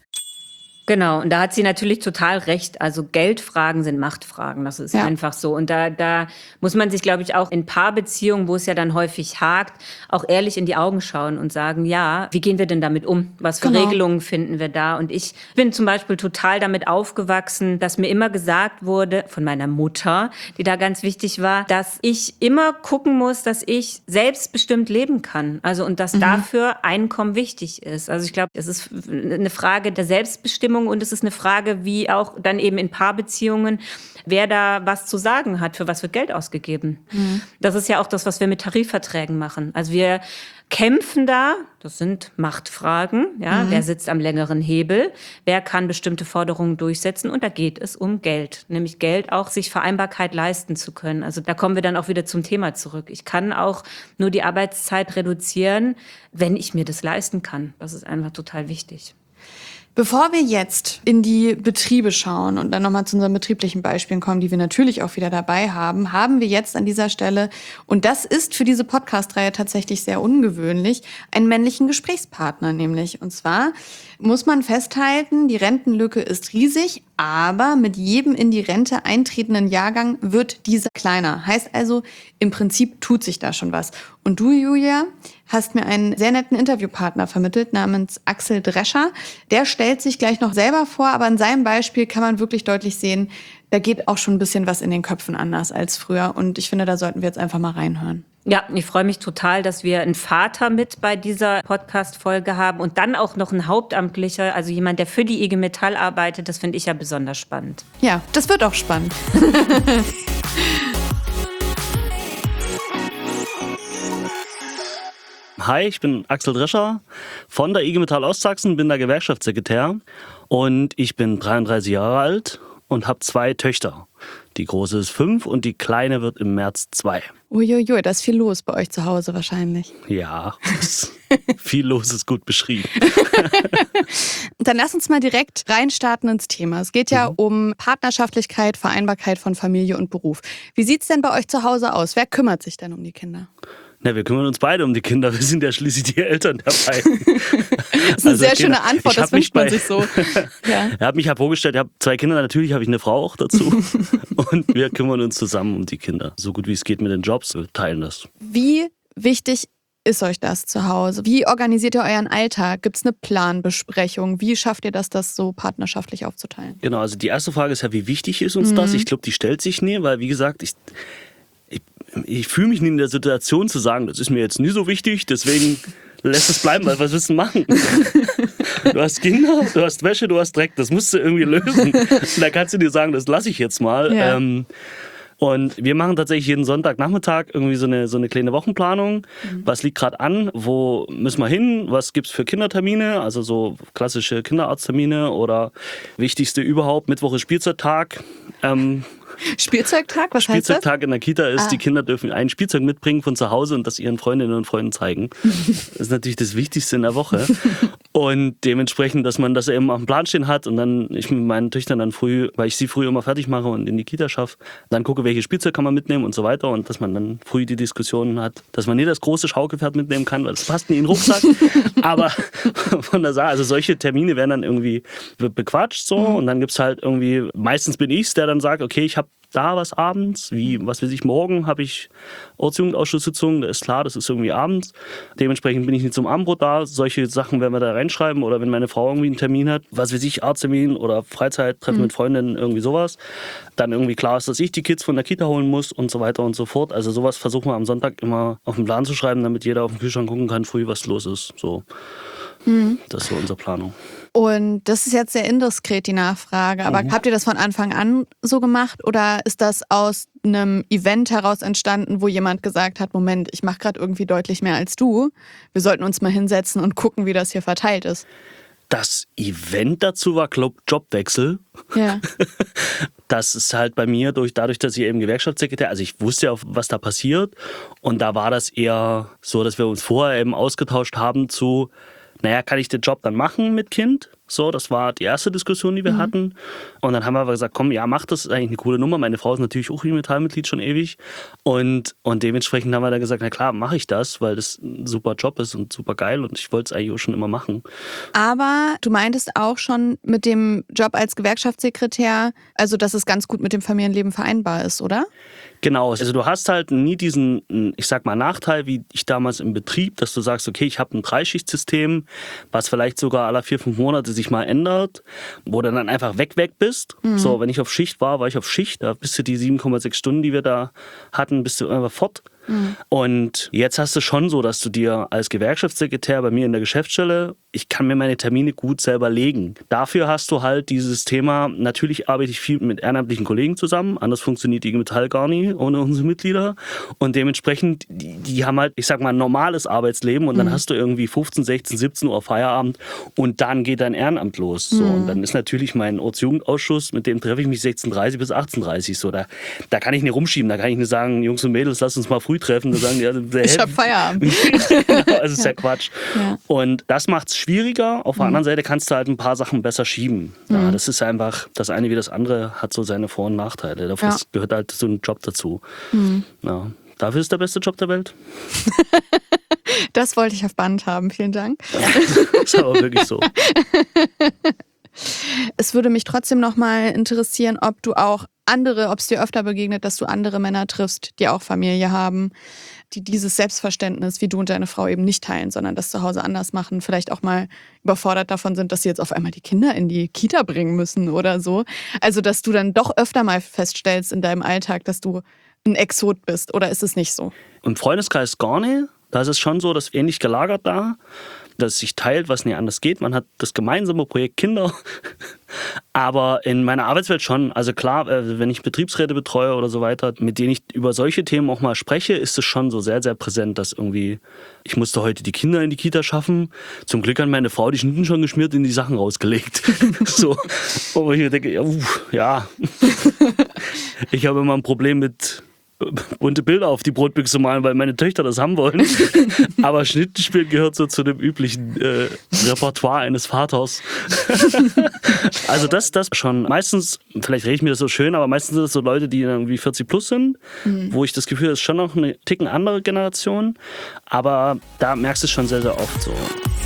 [SPEAKER 3] Genau, und da hat sie natürlich total recht. Also Geldfragen sind Machtfragen, das ist ja einfach so. Und da, da muss man sich, glaube ich, auch in Paarbeziehungen, wo es ja dann häufig hakt, auch ehrlich in die Augen schauen und sagen, ja, wie gehen wir denn damit um? Was für genau. Regelungen finden wir da? Und ich bin zum Beispiel total damit aufgewachsen, dass mir immer gesagt wurde, von meiner Mutter, die da ganz wichtig war, dass ich immer gucken muss, dass ich selbstbestimmt leben kann. Also und dass mhm. dafür Einkommen wichtig ist. Also ich glaube, es ist eine Frage der Selbstbestimmung. Und es ist eine Frage, wie auch dann eben in Paarbeziehungen, wer da was zu sagen hat, für was wird Geld ausgegeben. Mhm. Das ist ja auch das, was wir mit Tarifverträgen machen. Also wir kämpfen da, das sind Machtfragen, ja, mhm. wer sitzt am längeren Hebel, wer kann bestimmte Forderungen durchsetzen und da geht es um Geld, nämlich Geld auch sich Vereinbarkeit leisten zu können. Also da kommen wir dann auch wieder zum Thema zurück. Ich kann auch nur die Arbeitszeit reduzieren, wenn ich mir das leisten kann. Das ist einfach total wichtig.
[SPEAKER 2] Bevor wir jetzt in die Betriebe schauen und dann nochmal zu unseren betrieblichen Beispielen kommen, die wir natürlich auch wieder dabei haben, haben wir jetzt an dieser Stelle, und das ist für diese Podcast-Reihe tatsächlich sehr ungewöhnlich, einen männlichen Gesprächspartner nämlich. Und zwar muss man festhalten, die Rentenlücke ist riesig, aber mit jedem in die Rente eintretenden Jahrgang wird diese kleiner. Heißt also, im Prinzip tut sich da schon was. Und du, Julia, hast mir einen sehr netten Interviewpartner vermittelt namens Axel Drescher. Der stellt sich gleich noch selber vor, aber in seinem Beispiel kann man wirklich deutlich sehen, da geht auch schon ein bisschen was in den Köpfen anders als früher. Und ich finde, da sollten wir jetzt einfach mal reinhören.
[SPEAKER 3] Ja, ich freue mich total, dass wir einen Vater mit bei dieser Podcast-Folge haben und dann auch noch ein Hauptamtlicher, also jemand, der für die I G Metall arbeitet. Das finde ich ja besonders spannend.
[SPEAKER 2] Ja, das wird auch spannend.
[SPEAKER 5] Hi, ich bin Axel Drescher von der I G Metall Ostsachsen, bin der Gewerkschaftssekretär und ich bin dreiunddreißig Jahre alt und habe zwei Töchter. Die große ist fünf und die kleine wird im März zwei.
[SPEAKER 2] Uiuiui, da ist viel los bei euch zu Hause wahrscheinlich.
[SPEAKER 5] Ja, viel los ist gut beschrieben.
[SPEAKER 2] Dann lass uns mal direkt reinstarten ins Thema. Es geht ja mhm. um Partnerschaftlichkeit, Vereinbarkeit von Familie und Beruf. Wie sieht's denn bei euch zu Hause aus? Wer kümmert sich denn um die Kinder?
[SPEAKER 5] Na, wir kümmern uns beide um die Kinder. Wir sind ja schließlich die Eltern der beiden.
[SPEAKER 2] Das ist eine also sehr Kinder. Schöne Antwort, das wünscht man bei, sich so. Ja. Er
[SPEAKER 5] hat mich ja vorgestellt, ich habe zwei Kinder, natürlich habe ich eine Frau auch dazu. Und wir kümmern uns zusammen um die Kinder. So gut wie es geht mit den Jobs, wir teilen das.
[SPEAKER 2] Wie wichtig ist euch das zu Hause? Wie organisiert ihr euren Alltag? Gibt es eine Planbesprechung? Wie schafft ihr das, das so partnerschaftlich aufzuteilen?
[SPEAKER 5] Genau, also die erste Frage ist ja, wie wichtig ist uns mhm. das? Ich glaube, die stellt sich nie, weil wie gesagt, ich... Ich fühle mich nie in der Situation zu sagen, das ist mir jetzt nie so wichtig, deswegen lässt es bleiben, weil was willst du machen? Du hast Kinder, du hast Wäsche, du hast Dreck, das musst du irgendwie lösen. Und da kannst du dir sagen, das lasse ich jetzt mal. Ja. Ähm, und wir machen tatsächlich jeden Sonntagnachmittag irgendwie so eine, so eine kleine Wochenplanung. Mhm. Was liegt gerade an? Wo müssen wir hin? Was gibt's für Kindertermine? Also so klassische Kinderarzttermine oder wichtigste überhaupt, Mittwoch ist Spielzeuttag. Ähm,
[SPEAKER 2] Spielzeugtag, was heißt das?
[SPEAKER 5] Spielzeugtag in der Kita ist, ah. die Kinder dürfen ein Spielzeug mitbringen von zu Hause und das ihren Freundinnen und Freunden zeigen. Das ist natürlich das Wichtigste in der Woche. Und dementsprechend, dass man das eben auf dem Plan stehen hat und dann ich mit meinen Töchtern dann früh, weil ich sie früh immer fertig mache und in die Kita schaffe, dann gucke, welche Spielzeug kann man mitnehmen und so weiter und dass man dann früh die Diskussionen hat, dass man nicht das große Schaukelpferd mitnehmen kann, weil das passt nie in den Rucksack. Aber von der Sache, also solche Termine werden dann irgendwie bequatscht so mhm. und dann gibt es halt irgendwie, meistens bin ich's, der dann sagt, okay, ich habe da was abends, wie, was weiß ich, morgen habe ich Ortsjugendausschusssitzung, da ist klar, das ist irgendwie abends. Dementsprechend bin ich nicht zum Abendbrot da. Solche Sachen werden wir da reinschreiben oder wenn meine Frau irgendwie einen Termin hat, was weiß ich, Arzttermin oder Freizeittreffen mhm. mit Freundinnen, irgendwie sowas. Dann irgendwie klar ist, dass ich die Kids von der Kita holen muss und so weiter und so fort. Also sowas versuchen wir am Sonntag immer auf den Plan zu schreiben, damit jeder auf den Kühlschrank gucken kann, früh was los ist. So. Mhm. Das ist so unsere Planung.
[SPEAKER 2] Und das ist jetzt sehr indiskret, die Nachfrage. Aber mhm. habt ihr das von Anfang an so gemacht oder ist das aus einem Event heraus entstanden, wo jemand gesagt hat, Moment, ich mache gerade irgendwie deutlich mehr als du. Wir sollten uns mal hinsetzen und gucken, wie das hier verteilt ist.
[SPEAKER 5] Das Event dazu war, glaube ich, Jobwechsel.
[SPEAKER 2] Ja.
[SPEAKER 5] Das ist halt bei mir durch, dadurch, dass ich eben Gewerkschaftssekretär, also ich wusste ja, was da passiert. Und da war das eher so, dass wir uns vorher eben ausgetauscht haben zu, naja, kann ich den Job dann machen mit Kind? So, das war die erste Diskussion, die wir mhm. hatten. Und dann haben wir aber gesagt, komm, ja, mach das, ist eigentlich eine coole Nummer. Meine Frau ist natürlich auch I G Metall-Mitglied schon ewig. Und, und dementsprechend haben wir dann gesagt, na klar, mache ich das, weil das ein super Job ist und super geil und ich wollte es eigentlich auch schon immer machen.
[SPEAKER 2] Aber du meintest auch schon mit dem Job als Gewerkschaftssekretär, also dass es ganz gut mit dem Familienleben vereinbar ist, oder?
[SPEAKER 5] Genau, also du hast halt nie diesen, ich sag mal, Nachteil, wie ich damals im Betrieb, dass du sagst, okay, ich habe ein Dreischichtsystem, was vielleicht sogar alle vier, fünf Monate sich mal ändert, wo du dann einfach weg, weg bist. Mhm. So, wenn ich auf Schicht war, war ich auf Schicht, da bist du die sieben Komma sechs Stunden, die wir da hatten, bist du einfach fort. Mhm. Und jetzt hast du schon so, dass du dir als Gewerkschaftssekretär bei mir in der Geschäftsstelle, ich kann mir meine Termine gut selber legen. Dafür hast du halt dieses Thema, natürlich arbeite ich viel mit ehrenamtlichen Kollegen zusammen, anders funktioniert die I G Metall gar nie ohne unsere Mitglieder. Und dementsprechend, die, die haben halt, ich sag mal, ein normales Arbeitsleben und dann mhm. hast du irgendwie fünfzehn, sechzehn, siebzehn Uhr Feierabend und dann geht dein Ehrenamt los. So. Mhm. Und dann ist natürlich mein Ortsjugendausschuss, mit dem treffe ich mich sechzehn Uhr dreißig bis achtzehn Uhr dreißig. So. Da, da kann ich nicht rumschieben, da kann ich nicht sagen, Jungs und Mädels, lasst uns mal früh treffen. Da sagen die, also,
[SPEAKER 2] ich hab Feierabend.
[SPEAKER 5] Genau, also ist ja Quatsch. Ja. Und das macht es schwieriger. Auf der mhm. anderen Seite kannst du halt ein paar Sachen besser schieben. Ja, mhm. Das ist einfach, das eine wie das andere hat so seine Vor- und Nachteile. Dafür ja. gehört halt so ein Job dazu. Mhm. Ja. Dafür ist der beste Job der Welt.
[SPEAKER 2] Das wollte ich auf Band haben. Vielen Dank.
[SPEAKER 5] Ist aber wirklich so.
[SPEAKER 2] Es würde mich trotzdem noch mal interessieren, ob du auch andere, ob es dir öfter begegnet, dass du andere Männer triffst, die auch Familie haben, die dieses Selbstverständnis wie du und deine Frau eben nicht teilen, sondern das zu Hause anders machen, vielleicht auch mal überfordert davon sind, dass sie jetzt auf einmal die Kinder in die Kita bringen müssen oder so. Also, dass du dann doch öfter mal feststellst in deinem Alltag, dass du ein Exot bist, oder ist es nicht so?
[SPEAKER 5] Im Freundeskreis gar nicht. Da ist es schon so, dass ähnlich gelagert da, dass es sich teilt, was nicht anders geht. Man hat das gemeinsame Projekt Kinder. Aber in meiner Arbeitswelt schon. Also klar, wenn ich Betriebsräte betreue oder so weiter, mit denen ich über solche Themen auch mal spreche, ist es schon so sehr, sehr präsent, dass irgendwie, ich musste heute die Kinder in die Kita schaffen. Zum Glück hat meine Frau die Schnitten schon geschmiert und die Sachen rausgelegt. So. Und ich denke, ja, uff, ja. Ich habe immer ein Problem mit bunte Bilder auf die Brotbüchse malen, weil meine Töchter das haben wollen. Aber Schnittenspiel gehört so zu dem üblichen äh, Repertoire eines Vaters. Also das, das schon. Meistens, vielleicht rede ich mir das so schön, aber meistens sind das so Leute, die irgendwie vierzig plus sind, mhm. wo ich das Gefühl habe, das ist schon noch eine Ticken andere Generation. Aber da merkst du es schon sehr, sehr oft so.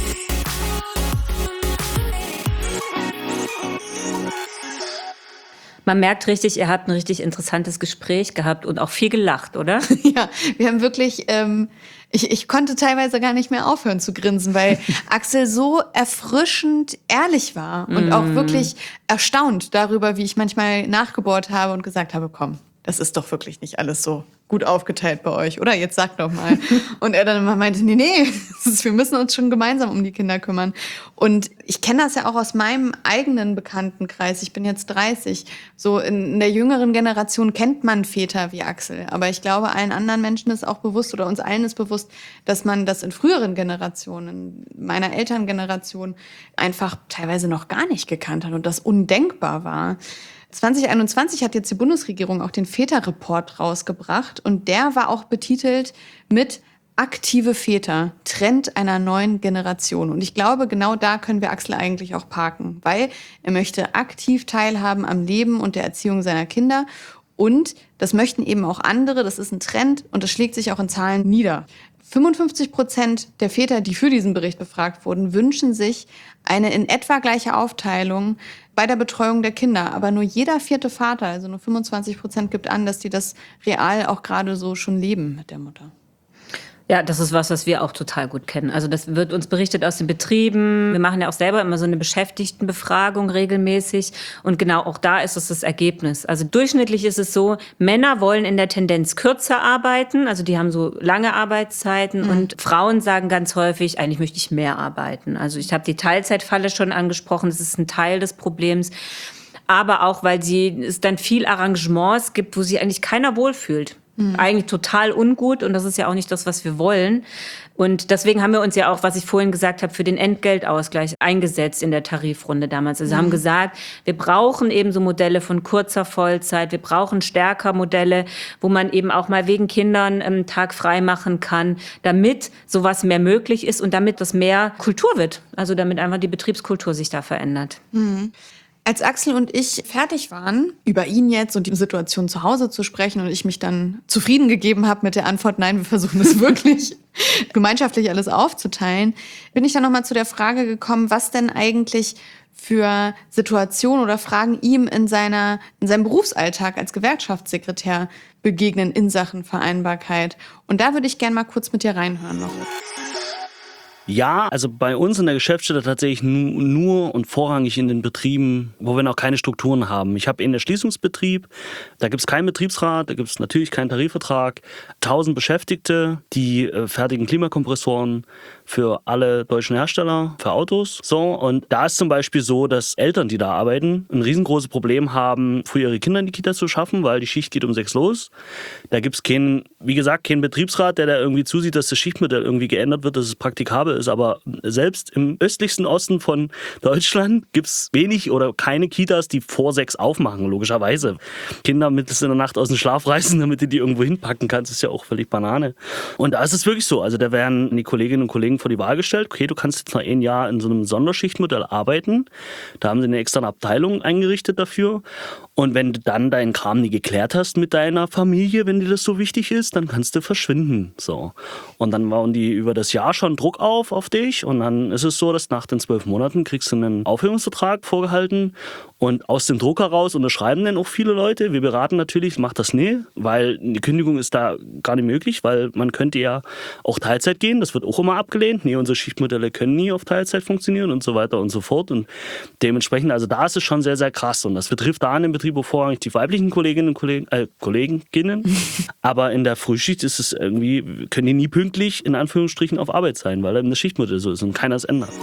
[SPEAKER 3] Man merkt richtig, ihr habt ein richtig interessantes Gespräch gehabt und auch viel gelacht, oder?
[SPEAKER 2] Ja, wir haben wirklich, ähm, ich, ich konnte teilweise gar nicht mehr aufhören zu grinsen, weil Axel so erfrischend ehrlich war und mm. auch wirklich erstaunt darüber, wie ich manchmal nachgebohrt habe und gesagt habe, komm, das ist doch wirklich nicht alles so gut aufgeteilt bei euch, oder? Jetzt sag doch mal. Und er dann immer meinte, nee, nee, ist, wir müssen uns schon gemeinsam um die Kinder kümmern. Und ich kenne das ja auch aus meinem eigenen Bekanntenkreis. Ich bin jetzt dreißig. So in der jüngeren Generation kennt man Väter wie Axel. Aber ich glaube, allen anderen Menschen ist auch bewusst oder uns allen ist bewusst, dass man das in früheren Generationen, meiner Elterngeneration, einfach teilweise noch gar nicht gekannt hat und das undenkbar war. zwanzig einundzwanzig hat jetzt die Bundesregierung auch den Väterreport rausgebracht und der war auch betitelt mit aktive Väter, Trend einer neuen Generation. Und ich glaube, genau da können wir Axel eigentlich auch parken, weil er möchte aktiv teilhaben am Leben und der Erziehung seiner Kinder. Und das möchten eben auch andere, das ist ein Trend und das schlägt sich auch in Zahlen nieder. fünfundfünfzig Prozent der Väter, die für diesen Bericht befragt wurden, wünschen sich eine in etwa gleiche Aufteilung bei der Betreuung der Kinder. Aber nur jeder vierte Vater, also nur fünfundzwanzig Prozent, gibt an, dass die das real auch gerade so schon leben mit der Mutter.
[SPEAKER 3] Ja, das ist was, was wir auch total gut kennen. Also das wird uns berichtet aus den Betrieben. Wir machen ja auch selber immer so eine Beschäftigtenbefragung regelmäßig. Und genau auch da ist es das Ergebnis. Also durchschnittlich ist es so, Männer wollen in der Tendenz kürzer arbeiten. Also die haben so lange Arbeitszeiten. Mhm. Und Frauen sagen ganz häufig, eigentlich möchte ich mehr arbeiten. Also ich habe die Teilzeitfalle schon angesprochen. Das ist ein Teil des Problems. Aber auch, weil sie, es dann viel Arrangements gibt, wo sich eigentlich keiner wohlfühlt. Mhm. Eigentlich total ungut und das ist ja auch nicht das, was wir wollen. Und deswegen haben wir uns ja auch, was ich vorhin gesagt habe, für den Entgeltausgleich eingesetzt in der Tarifrunde damals. Also mhm. haben gesagt, wir brauchen eben so Modelle von kurzer Vollzeit, wir brauchen stärker Modelle, wo man eben auch mal wegen Kindern einen Tag frei machen kann, damit sowas mehr möglich ist und damit das mehr Kultur wird. Also damit einfach die Betriebskultur sich da verändert.
[SPEAKER 2] Mhm. Als Axel und ich fertig waren, über ihn jetzt und die Situation zu Hause zu sprechen und ich mich dann zufrieden gegeben habe mit der Antwort, nein, wir versuchen es wirklich gemeinschaftlich alles aufzuteilen, bin ich dann nochmal zu der Frage gekommen, was denn eigentlich für Situationen oder Fragen ihm in seiner, in seinem Berufsalltag als Gewerkschaftssekretär begegnen in Sachen Vereinbarkeit. Und da würde ich gerne mal kurz mit dir reinhören noch.
[SPEAKER 5] Ja, also bei uns in der Geschäftsstelle tatsächlich nur und vorrangig in den Betrieben, wo wir noch keine Strukturen haben. Ich habe in der Schließungsbetrieb, da gibt es keinen Betriebsrat, da gibt es natürlich keinen Tarifvertrag, tausend Beschäftigte, die äh, fertigen Klimakompressoren für alle deutschen Hersteller, für Autos. So, und da ist zum Beispiel so, dass Eltern, die da arbeiten, ein riesengroßes Problem haben, früher ihre Kinder in die Kita zu schaffen, weil die Schicht geht um sechs los. Da gibt es keinen, wie gesagt, keinen Betriebsrat, der da irgendwie zusieht, dass das Schichtmodell irgendwie geändert wird, dass es praktikabel ist. Aber selbst im östlichsten Osten von Deutschland gibt es wenig oder keine Kitas, die vor sechs aufmachen, logischerweise. Kinder mittels in der Nacht aus dem Schlaf reißen, damit du die irgendwo hinpacken kannst, ist ja auch völlig Banane. Und da ist es wirklich so. Also da werden die Kolleginnen und Kollegen vor die Wahl gestellt, okay, du kannst jetzt noch ein Jahr in so einem Sonderschichtmodell arbeiten. Da haben sie eine extra Abteilung eingerichtet dafür. Und wenn du dann deinen Kram nie geklärt hast mit deiner Familie, wenn dir das so wichtig ist, dann kannst du verschwinden. So. Und dann bauen die über das Jahr schon Druck auf auf dich. Und dann ist es so, dass nach den zwölf Monaten kriegst du einen Aufhebungsvertrag vorgehalten. Und aus dem Druck heraus unterschreiben dann auch viele Leute. Wir beraten natürlich, macht das nie, weil die Kündigung ist da gar nicht möglich, weil man könnte ja auch Teilzeit gehen. Das wird auch immer abgelehnt. Nee, unsere Schichtmodelle können nie auf Teilzeit funktionieren und so weiter und so fort. Und dementsprechend, also da ist es schon sehr, sehr krass. Und das betrifft da in dem Betrieb auch vorrangig die weiblichen Kolleginnen und Kollegen, äh, Kolleginnen. Aber in der Frühschicht ist es irgendwie, können die nie pünktlich in Anführungsstrichen auf Arbeit sein, weil eben das Schichtmodell so ist und keiner es ändert.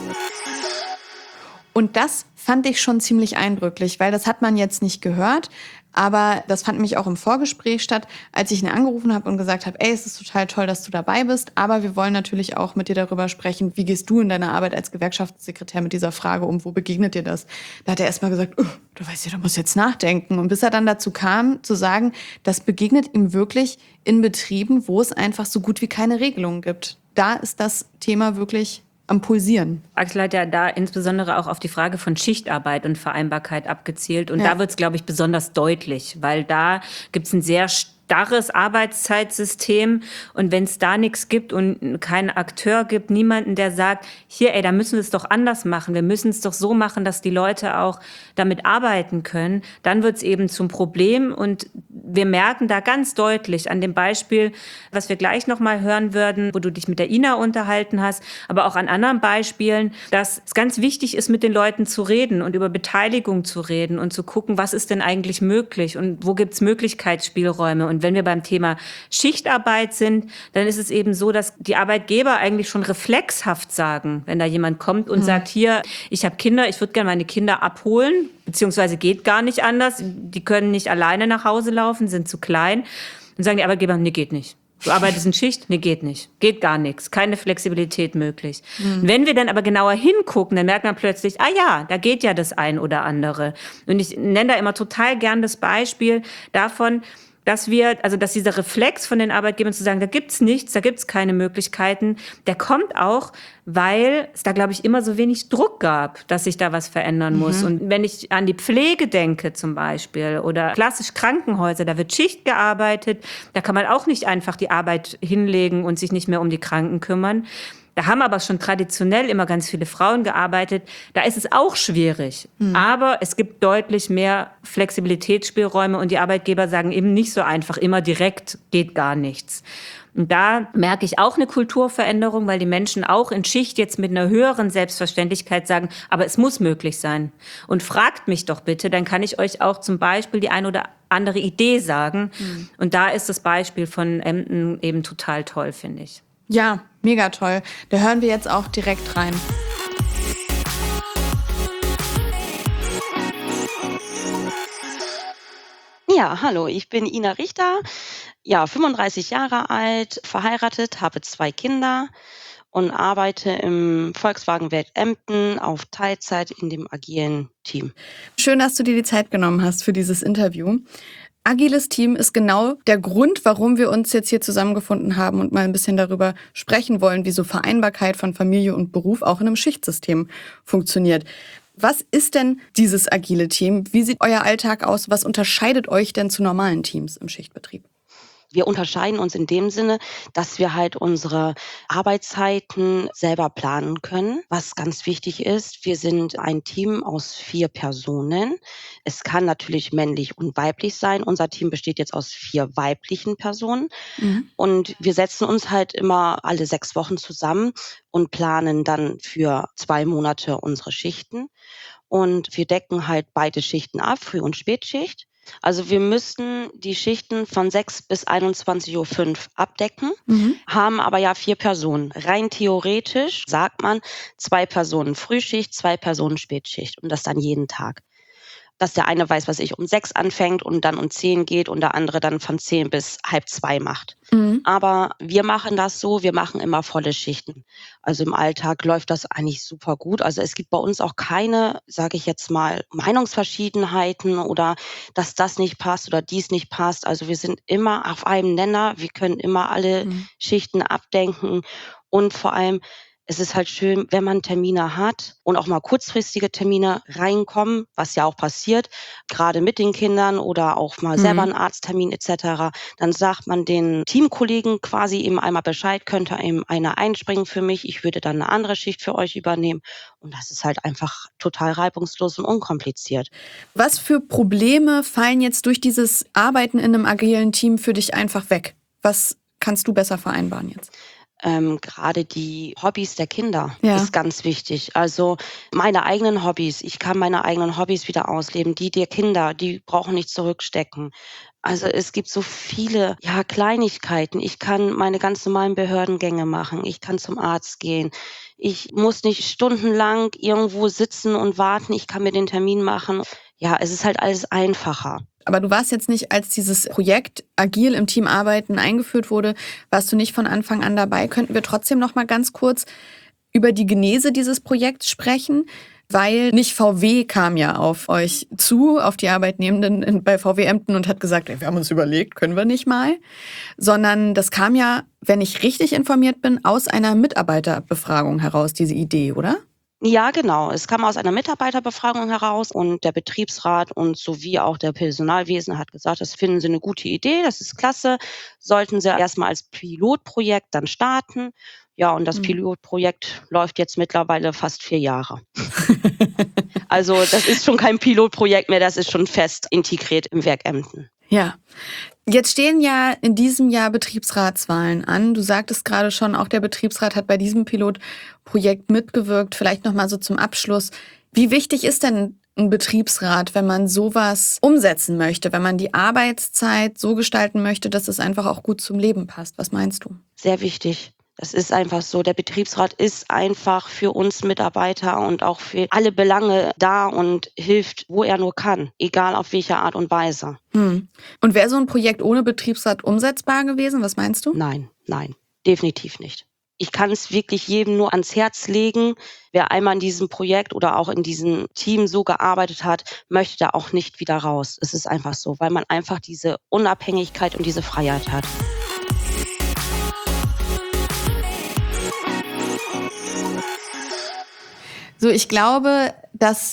[SPEAKER 2] Und das fand ich schon ziemlich eindrücklich, weil das hat man jetzt nicht gehört. Aber das fand mich auch im Vorgespräch statt, als ich ihn angerufen habe und gesagt habe, ey, es ist total toll, dass du dabei bist, aber wir wollen natürlich auch mit dir darüber sprechen, wie gehst du in deiner Arbeit als Gewerkschaftssekretär mit dieser Frage um, wo begegnet dir das? Da hat er erst mal gesagt, oh, du weißt ja, du musst jetzt nachdenken. Und bis er dann dazu kam, zu sagen, das begegnet ihm wirklich in Betrieben, wo es einfach so gut wie keine Regelungen gibt. Da ist das Thema wirklich am Pulsieren.
[SPEAKER 3] Axel hat ja da insbesondere auch auf die Frage von Schichtarbeit und Vereinbarkeit abgezielt. Und ja. da wird es, glaube ich, besonders deutlich, weil da gibt es ein sehr starres Arbeitszeitsystem. Und wenn es da nichts gibt und keinen Akteur gibt, niemanden, der sagt, hier, ey, da müssen wir es doch anders machen. Wir müssen es doch so machen, dass die Leute auch damit arbeiten können. Dann wird es eben zum Problem. Und wir merken da ganz deutlich an dem Beispiel, was wir gleich noch mal hören würden, wo du dich mit der Ina unterhalten hast, aber auch an anderen Beispielen, dass es ganz wichtig ist, mit den Leuten zu reden und über Beteiligung zu reden und zu gucken, was ist denn eigentlich möglich und wo gibt es Möglichkeitsspielräume. Und wenn wir beim Thema Schichtarbeit sind, dann ist es eben so, dass die Arbeitgeber eigentlich schon reflexhaft sagen, wenn da jemand kommt und mhm. sagt, hier, ich habe Kinder, ich würde gerne meine Kinder abholen, beziehungsweise geht gar nicht anders, die können nicht alleine nach Hause laufen, sind zu klein. Dann sagen die Arbeitgeber, nee, geht nicht. Du arbeitest in Schicht? Nee, geht nicht. Geht gar nichts. Keine Flexibilität möglich. Mhm. Wenn wir dann aber genauer hingucken, dann merkt man plötzlich, ah ja, da geht ja das ein oder andere. Und ich nenne da immer total gern das Beispiel davon, dass wir, also dass dieser Reflex von den Arbeitgebern zu sagen, da gibt's nichts, da gibt's keine Möglichkeiten, der kommt auch, weil es da, glaube ich, immer so wenig Druck gab, dass sich da was verändern mhm. muss. Und wenn ich an die Pflege denke zum Beispiel oder klassisch Krankenhäuser, da wird Schicht gearbeitet, da kann man auch nicht einfach die Arbeit hinlegen und sich nicht mehr um die Kranken kümmern. Da haben aber schon traditionell immer ganz viele Frauen gearbeitet. Da ist es auch schwierig. Mhm. Aber es gibt deutlich mehr Flexibilitätsspielräume und die Arbeitgeber sagen eben nicht so einfach, immer direkt geht gar nichts. Und da merke ich auch eine Kulturveränderung, weil die Menschen auch in Schicht jetzt mit einer höheren Selbstverständlichkeit sagen, aber es muss möglich sein. Und fragt mich doch bitte, dann kann ich euch auch zum Beispiel die ein oder andere Idee sagen. Mhm. Und da ist das Beispiel von Emden eben total toll, finde ich.
[SPEAKER 2] Ja, mega toll. Da hören wir jetzt auch direkt rein.
[SPEAKER 6] Ja, hallo, ich bin Ina Richter, ja, fünfunddreißig Jahre alt, verheiratet, habe zwei Kinder und arbeite im Volkswagen-Werk Emden auf Teilzeit in dem agilen Team.
[SPEAKER 2] Schön, dass du dir die Zeit genommen hast für dieses Interview. Agiles Team ist genau der Grund, warum wir uns jetzt hier zusammengefunden haben und mal ein bisschen darüber sprechen wollen, wie so Vereinbarkeit von Familie und Beruf auch in einem Schichtsystem funktioniert. Was ist denn dieses agile Team? Wie sieht euer Alltag aus? Was unterscheidet euch denn zu normalen Teams im Schichtbetrieb?
[SPEAKER 6] Wir unterscheiden uns in dem Sinne, dass wir halt unsere Arbeitszeiten selber planen können, was ganz wichtig ist. Wir sind ein Team aus vier Personen. Es kann natürlich männlich und weiblich sein. Unser Team besteht jetzt aus vier weiblichen Personen. Mhm. Und wir setzen uns halt immer alle sechs Wochen zusammen und planen dann für zwei Monate unsere Schichten. Und wir decken halt beide Schichten ab, Früh- und Spätschicht. Also wir müssten die Schichten von sechs bis einundzwanzig Uhr fünf abdecken, mhm. haben aber ja vier Personen. Rein theoretisch sagt man zwei Personen Frühschicht, zwei Personen Spätschicht und das dann jeden Tag. Dass der eine weiß, was ich um sechs anfängt und dann um zehn geht und der andere dann von zehn bis halb zwei macht. Mhm. Aber wir machen das so, wir machen immer volle Schichten. Also im Alltag läuft das eigentlich super gut. Also es gibt bei uns auch keine, sage ich jetzt mal, Meinungsverschiedenheiten oder dass das nicht passt oder dies nicht passt. Also wir sind immer auf einem Nenner, wir können immer alle mhm. Schichten abdenken und vor allem es ist halt schön, wenn man Termine hat und auch mal kurzfristige Termine reinkommen, was ja auch passiert, gerade mit den Kindern oder auch mal mhm. selber einen Arzttermin et cetera. Dann sagt man den Teamkollegen quasi eben einmal Bescheid, könnte eben einer einspringen für mich, ich würde dann eine andere Schicht für euch übernehmen. Und das ist halt einfach total reibungslos und unkompliziert.
[SPEAKER 2] Was für Probleme fallen jetzt durch dieses Arbeiten in einem agilen Team für dich einfach weg? Was kannst du besser vereinbaren jetzt?
[SPEAKER 6] Ähm, gerade die Hobbys der Kinder
[SPEAKER 2] ja.
[SPEAKER 6] ist ganz wichtig. Also meine eigenen Hobbys, ich kann meine eigenen Hobbys wieder ausleben. Die der Kinder, die brauchen nicht zurückstecken. Also es gibt so viele ja, Kleinigkeiten. Ich kann meine ganz normalen Behördengänge machen. Ich kann zum Arzt gehen. Ich muss nicht stundenlang irgendwo sitzen und warten. Ich kann mir den Termin machen. Ja, es ist halt alles einfacher.
[SPEAKER 2] Aber du warst jetzt nicht, als dieses Projekt Agil im Team arbeiten eingeführt wurde, warst du nicht von Anfang an dabei. Könnten wir trotzdem noch mal ganz kurz über die Genese dieses Projekts sprechen? Weil nicht V W kam ja auf euch zu, auf die Arbeitnehmenden bei V W Emden und hat gesagt, wir haben uns überlegt, können wir nicht mal. Sondern das kam ja, wenn ich richtig informiert bin, aus einer Mitarbeiterbefragung heraus, diese Idee, oder?
[SPEAKER 6] Ja, genau. Es kam aus einer Mitarbeiterbefragung heraus und der Betriebsrat und sowie auch der Personalwesen hat gesagt, das finden sie eine gute Idee, das ist klasse, sollten sie erstmal als Pilotprojekt dann starten. Ja, und das mhm. Pilotprojekt läuft jetzt mittlerweile fast vier Jahre. Also das ist schon kein Pilotprojekt mehr, das ist schon fest integriert im Werk Emden.
[SPEAKER 2] Ja. Jetzt stehen ja in diesem Jahr Betriebsratswahlen an. Du sagtest gerade schon, auch der Betriebsrat hat bei diesem Pilotprojekt mitgewirkt. Vielleicht noch mal so zum Abschluss. Wie wichtig ist denn ein Betriebsrat, wenn man sowas umsetzen möchte, wenn man die Arbeitszeit so gestalten möchte, dass es einfach auch gut zum Leben passt? Was meinst du?
[SPEAKER 6] Sehr wichtig. Das ist einfach so. Der Betriebsrat ist einfach für uns Mitarbeiter und auch für alle Belange da und hilft, wo er nur kann, egal auf welche Art und Weise.
[SPEAKER 2] Hm. Und wäre so ein Projekt ohne Betriebsrat umsetzbar gewesen? Was meinst du?
[SPEAKER 6] Nein, nein, definitiv nicht. Ich kann es wirklich jedem nur ans Herz legen. Wer einmal in diesem Projekt oder auch in diesem Team so gearbeitet hat, möchte da auch nicht wieder raus. Es ist einfach so, weil man einfach diese Unabhängigkeit und diese Freiheit hat.
[SPEAKER 2] So, ich glaube, dass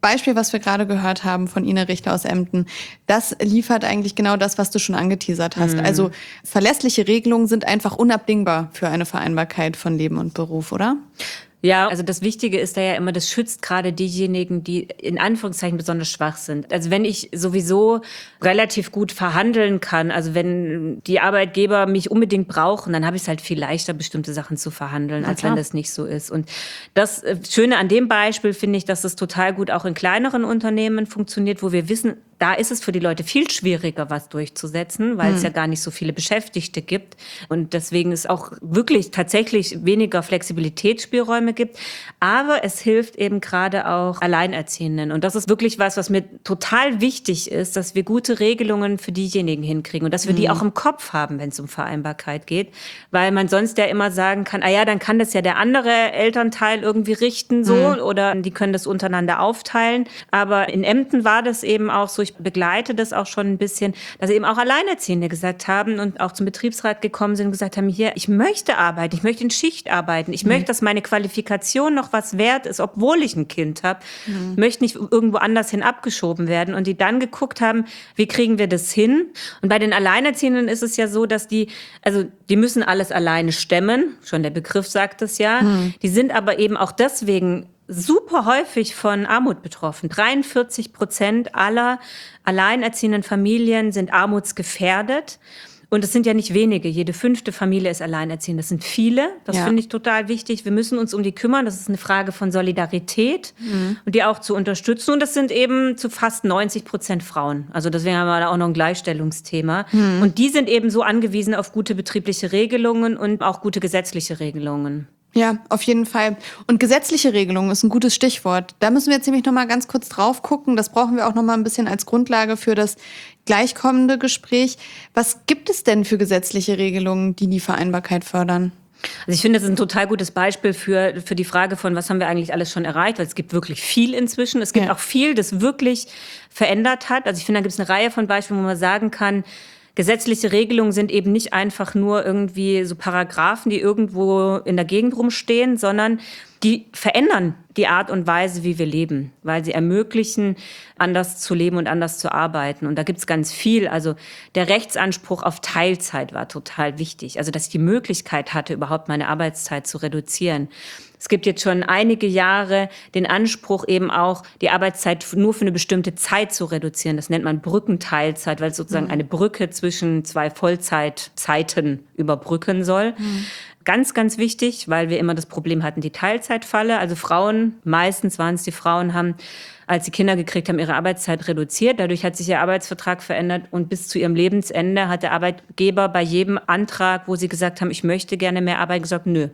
[SPEAKER 2] Beispiel, was wir gerade gehört haben von Ine Richter aus Emden, das liefert eigentlich genau das, was du schon angeteasert hast. Mhm. Also verlässliche Regelungen sind einfach unabdingbar für eine Vereinbarkeit von Leben und Beruf, oder?
[SPEAKER 3] Ja, also das Wichtige ist da ja immer, das schützt gerade diejenigen, die in Anführungszeichen besonders schwach sind. Also wenn ich sowieso relativ gut verhandeln kann, also wenn die Arbeitgeber mich unbedingt brauchen, dann habe ich es halt viel leichter, bestimmte Sachen zu verhandeln, als wenn das nicht so ist. Und das Schöne an dem Beispiel finde ich, dass es total gut auch in kleineren Unternehmen funktioniert, wo wir wissen, da ist es für die Leute viel schwieriger, was durchzusetzen, weil hm. es ja gar nicht so viele Beschäftigte gibt. Und deswegen es auch wirklich tatsächlich weniger Flexibilitätsspielräume gibt. Aber es hilft eben gerade auch Alleinerziehenden. Und das ist wirklich was, was mir total wichtig ist, dass wir gute Regelungen für diejenigen hinkriegen und dass wir hm. die auch im Kopf haben, wenn es um Vereinbarkeit geht. Weil man sonst ja immer sagen kann, ah ja, dann kann das ja der andere Elternteil irgendwie richten so hm. oder die können das untereinander aufteilen. Aber in Emden war das eben auch so, ich begleite das auch schon ein bisschen, dass eben auch Alleinerziehende gesagt haben und auch zum Betriebsrat gekommen sind und gesagt haben, hier, ich möchte arbeiten, ich möchte in Schicht arbeiten, ich mhm. möchte, dass meine Qualifikation noch was wert ist, obwohl ich ein Kind habe, mhm. möchte nicht irgendwo anders hin abgeschoben werden und die dann geguckt haben, wie kriegen wir das hin? Und bei den Alleinerziehenden ist es ja so, dass die, also die müssen alles alleine stemmen, schon der Begriff sagt es ja, mhm. die sind aber eben auch deswegen super häufig von Armut betroffen. dreiundvierzig Prozent aller alleinerziehenden Familien sind armutsgefährdet. Und es sind ja nicht wenige. Jede fünfte Familie ist alleinerziehend. Das sind viele. Das ja. finde ich total wichtig. Wir müssen uns um die kümmern. Das ist eine Frage von Solidarität mhm. und die auch zu unterstützen. Und das sind eben zu fast neunzig Prozent Frauen. Also deswegen haben wir da auch noch ein Gleichstellungsthema. Mhm. Und die sind eben so angewiesen auf gute betriebliche Regelungen und auch gute gesetzliche Regelungen.
[SPEAKER 2] Ja, auf jeden Fall. Und gesetzliche Regelung ist ein gutes Stichwort. Da müssen wir jetzt nämlich noch mal ganz kurz drauf gucken. Das brauchen wir auch noch mal ein bisschen als Grundlage für das gleichkommende Gespräch. Was gibt es denn für gesetzliche Regelungen, die die Vereinbarkeit fördern?
[SPEAKER 3] Also ich finde, das ist ein total gutes Beispiel für, für die Frage von, was haben wir eigentlich alles schon erreicht, weil es gibt wirklich viel inzwischen. Es gibt ja. auch viel, das wirklich verändert hat. Also ich finde, da gibt es eine Reihe von Beispielen, wo man sagen kann, gesetzliche Regelungen sind eben nicht einfach nur irgendwie so Paragraphen, die irgendwo in der Gegend rumstehen, sondern die verändern die Art und Weise, wie wir leben, weil sie ermöglichen, anders zu leben und anders zu arbeiten. Und da gibt's ganz viel. Also der Rechtsanspruch auf Teilzeit war total wichtig. Also dass ich die Möglichkeit hatte, überhaupt meine Arbeitszeit zu reduzieren. Es gibt jetzt schon einige Jahre den Anspruch, eben auch die Arbeitszeit nur für eine bestimmte Zeit zu reduzieren. Das nennt man Brückenteilzeit, weil es sozusagen mhm. eine Brücke zwischen zwei Vollzeitzeiten überbrücken soll. Mhm. Ganz, ganz wichtig, weil wir immer das Problem hatten, die Teilzeitfalle. Also Frauen, meistens waren es die Frauen, haben, als sie Kinder gekriegt haben, ihre Arbeitszeit reduziert. Dadurch hat sich ihr Arbeitsvertrag verändert und bis zu ihrem Lebensende hat der Arbeitgeber bei jedem Antrag, wo sie gesagt haben, ich möchte gerne mehr arbeiten, gesagt, nö.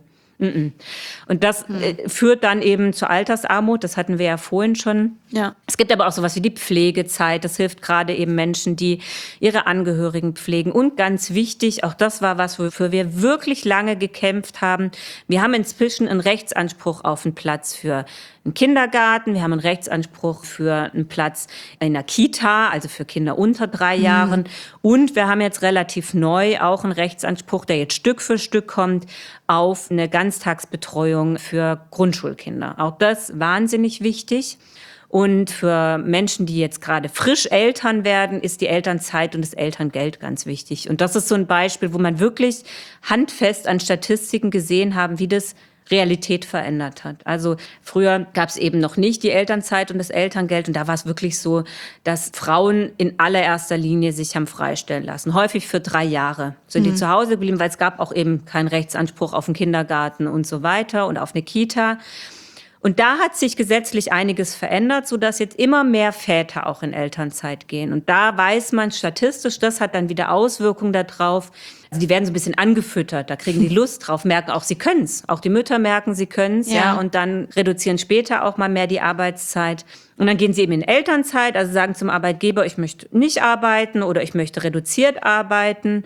[SPEAKER 3] Und das hm. führt dann eben zur Altersarmut, das hatten wir ja vorhin schon. Ja. Es gibt aber auch sowas wie die Pflegezeit, das hilft gerade eben Menschen, die ihre Angehörigen pflegen. Und ganz wichtig, auch das war was, wofür wir wirklich lange gekämpft haben, wir haben inzwischen einen Rechtsanspruch auf einen Platz für einen Kindergarten, wir haben einen Rechtsanspruch für einen Platz in der Kita, also für Kinder unter drei mhm. Jahren. Und wir haben jetzt relativ neu auch einen Rechtsanspruch, der jetzt Stück für Stück kommt, auf eine Ganztagsbetreuung für Grundschulkinder. Auch das wahnsinnig wichtig. Und für Menschen, die jetzt gerade frisch Eltern werden, ist die Elternzeit und das Elterngeld ganz wichtig. Und das ist so ein Beispiel, wo man wirklich handfest an Statistiken gesehen haben, wie das Realität verändert hat. Also früher gab es eben noch nicht die Elternzeit und das Elterngeld und da war es wirklich so, dass Frauen in allererster Linie sich haben freistellen lassen. Häufig für drei Jahre sind mhm. die zu Hause geblieben, weil es gab auch eben keinen Rechtsanspruch auf einen Kindergarten und so weiter und auf eine Kita. Und da hat sich gesetzlich einiges verändert, sodass jetzt immer mehr Väter auch in Elternzeit gehen. Und da weiß man statistisch, das hat dann wieder Auswirkungen darauf. Also die werden so ein bisschen angefüttert, da kriegen die Lust drauf, merken auch, sie können's. Auch die Mütter merken, sie können's, ja. ja, und dann reduzieren später auch mal mehr die Arbeitszeit. Und dann gehen sie eben in Elternzeit, also sagen zum Arbeitgeber, ich möchte nicht arbeiten oder ich möchte reduziert arbeiten.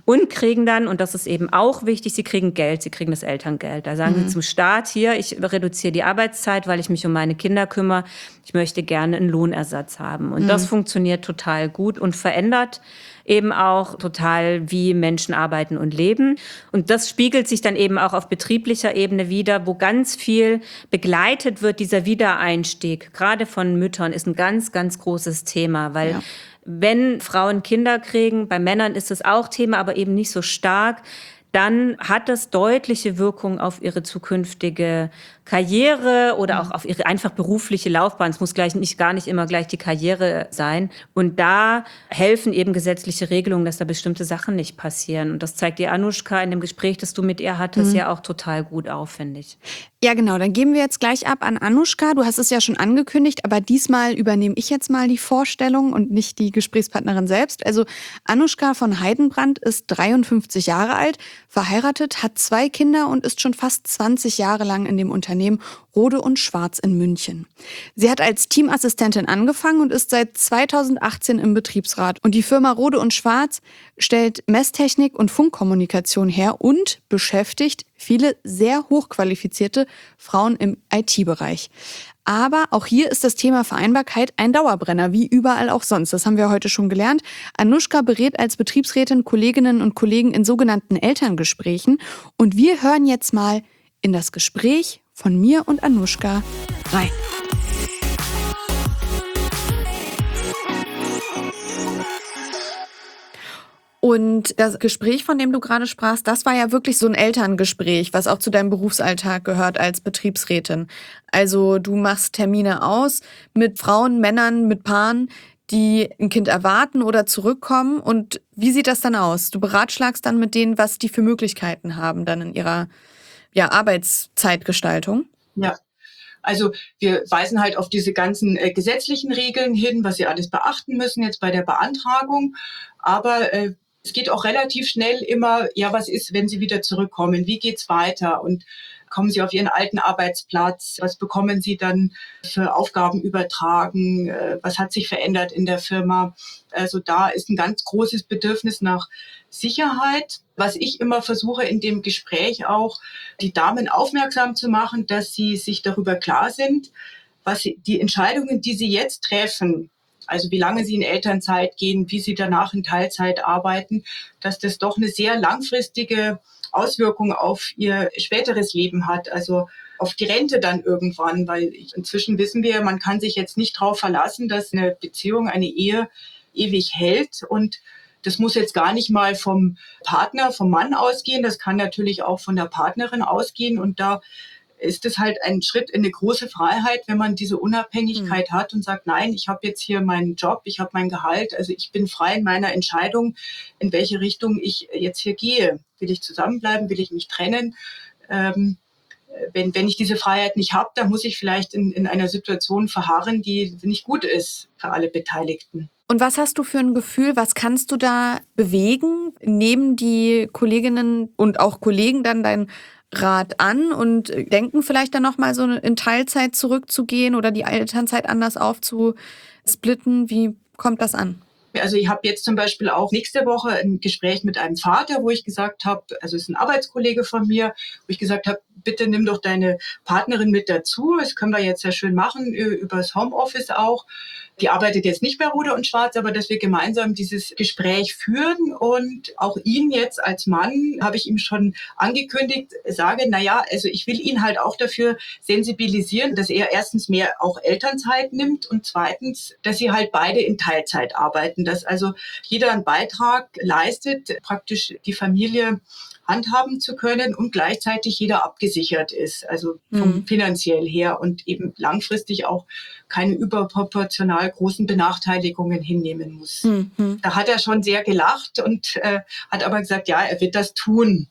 [SPEAKER 3] und kriegen dann, und das ist eben auch wichtig, sie kriegen Geld, sie kriegen das Elterngeld. Da sagen mhm. sie zum Staat, hier, ich reduziere die Arbeitszeit, weil ich mich um meine Kinder kümmere. Ich möchte gerne einen Lohnersatz haben. Und mhm. das funktioniert total gut und verändert eben auch total, wie Menschen arbeiten und leben. Und das spiegelt sich dann eben auch auf betrieblicher Ebene wider, wo ganz viel begleitet wird, dieser Wiedereinstieg, gerade von Müttern, ist ein ganz, ganz großes Thema, weil ja. wenn Frauen Kinder kriegen, bei Männern ist das auch Thema, aber eben nicht so stark, dann hat das deutliche Wirkung auf ihre zukünftige Karriere oder auch auf ihre einfach berufliche Laufbahn. Es muss gleich nicht, gar nicht immer gleich die Karriere sein. Und da helfen eben gesetzliche Regelungen, dass da bestimmte Sachen nicht passieren. Und das zeigt dir Anushka in dem Gespräch, das du mit ihr hattest, mhm. ja auch total gut auf, finde ich.
[SPEAKER 2] Ja, genau. Dann geben wir jetzt gleich ab an Anushka. Du hast es ja schon angekündigt, aber diesmal übernehme ich jetzt mal die Vorstellung und nicht die Gesprächspartnerin selbst. Also Anushka von Heidenbrand ist dreiundfünfzig Jahre alt, verheiratet, hat zwei Kinder und ist schon fast zwanzig Jahre lang in dem Unternehmen Rode und Schwarz in München. Sie hat als Teamassistentin angefangen und ist seit zweitausendachtzehn im Betriebsrat. Und die Firma Rode und Schwarz stellt Messtechnik und Funkkommunikation her und beschäftigt viele sehr hochqualifizierte Frauen im I T-Bereich. Aber auch hier ist das Thema Vereinbarkeit ein Dauerbrenner, wie überall auch sonst. Das haben wir heute schon gelernt. Anushka berät als Betriebsrätin Kolleginnen und Kollegen in sogenannten Elterngesprächen. Und wir hören jetzt mal in das Gespräch von mir und Anushka rein. Und das Gespräch, von dem du gerade sprachst, das war ja wirklich so ein Elterngespräch, was auch zu deinem Berufsalltag gehört als Betriebsrätin. Also du machst Termine aus mit Frauen, Männern, mit Paaren, die ein Kind erwarten oder zurückkommen. Und wie sieht das dann aus? Du beratschlagst dann mit denen, was die für Möglichkeiten haben dann in ihrer ja, Arbeitszeitgestaltung?
[SPEAKER 7] Ja, also wir weisen halt auf diese ganzen äh, gesetzlichen Regeln hin, was sie alles beachten müssen jetzt bei der Beantragung. Aber äh, es geht auch relativ schnell immer, ja, was ist, wenn sie wieder zurückkommen? Wie geht's weiter? Und kommen sie auf ihren alten Arbeitsplatz? Was bekommen sie dann für Aufgaben übertragen? Äh, was hat sich verändert in der Firma? Also da ist ein ganz großes Bedürfnis nach Sicherheit. Was ich immer versuche in dem Gespräch auch, die Damen aufmerksam zu machen, dass sie sich darüber klar sind, was sie, die Entscheidungen, die sie jetzt treffen, also wie lange sie in Elternzeit gehen, wie sie danach in Teilzeit arbeiten, dass das doch eine sehr langfristige Auswirkung auf ihr späteres Leben hat, also auf die Rente dann irgendwann, weil inzwischen wissen wir, man kann sich jetzt nicht darauf verlassen, dass eine Beziehung, eine Ehe ewig hält, und das muss jetzt gar nicht mal vom Partner, vom Mann ausgehen, das kann natürlich auch von der Partnerin ausgehen, und da ist es halt ein Schritt in eine große Freiheit, wenn man diese Unabhängigkeit mhm. hat und sagt, nein, ich habe jetzt hier meinen Job, ich habe mein Gehalt, also ich bin frei in meiner Entscheidung, in welche Richtung ich jetzt hier gehe. Will ich zusammenbleiben, will ich mich trennen? Ähm, wenn, wenn ich diese Freiheit nicht habe, dann muss ich vielleicht in, in einer Situation verharren, die nicht gut ist für alle Beteiligten.
[SPEAKER 2] Und was hast du für ein Gefühl, was kannst du da bewegen? Nehmen die Kolleginnen und auch Kollegen dann dein Rat an und denken vielleicht dann nochmal so in Teilzeit zurückzugehen oder die Elternzeit anders aufzusplitten? Wie kommt das an?
[SPEAKER 7] Also ich habe jetzt zum Beispiel auch nächste Woche ein Gespräch mit einem Vater, wo ich gesagt habe, also es ist ein Arbeitskollege von mir, wo ich gesagt habe, bitte nimm doch deine Partnerin mit dazu. Das können wir jetzt sehr schön machen, über das Homeoffice auch. Die arbeitet jetzt nicht bei Rode und Schwarz, aber dass wir gemeinsam dieses Gespräch führen, und auch ihn jetzt als Mann, habe ich ihm schon angekündigt, sage, naja, also ich will ihn halt auch dafür sensibilisieren, dass er erstens mehr auch Elternzeit nimmt und zweitens, dass sie halt beide in Teilzeit arbeiten, dass also jeder einen Beitrag leistet, praktisch die Familie handhaben zu können und gleichzeitig jeder abgesichert ist, also vom mhm. finanziell her, und eben langfristig auch keine überproportional großen Benachteiligungen hinnehmen muss. Mhm. Da hat er schon sehr gelacht und äh, hat aber gesagt, ja, er wird das tun.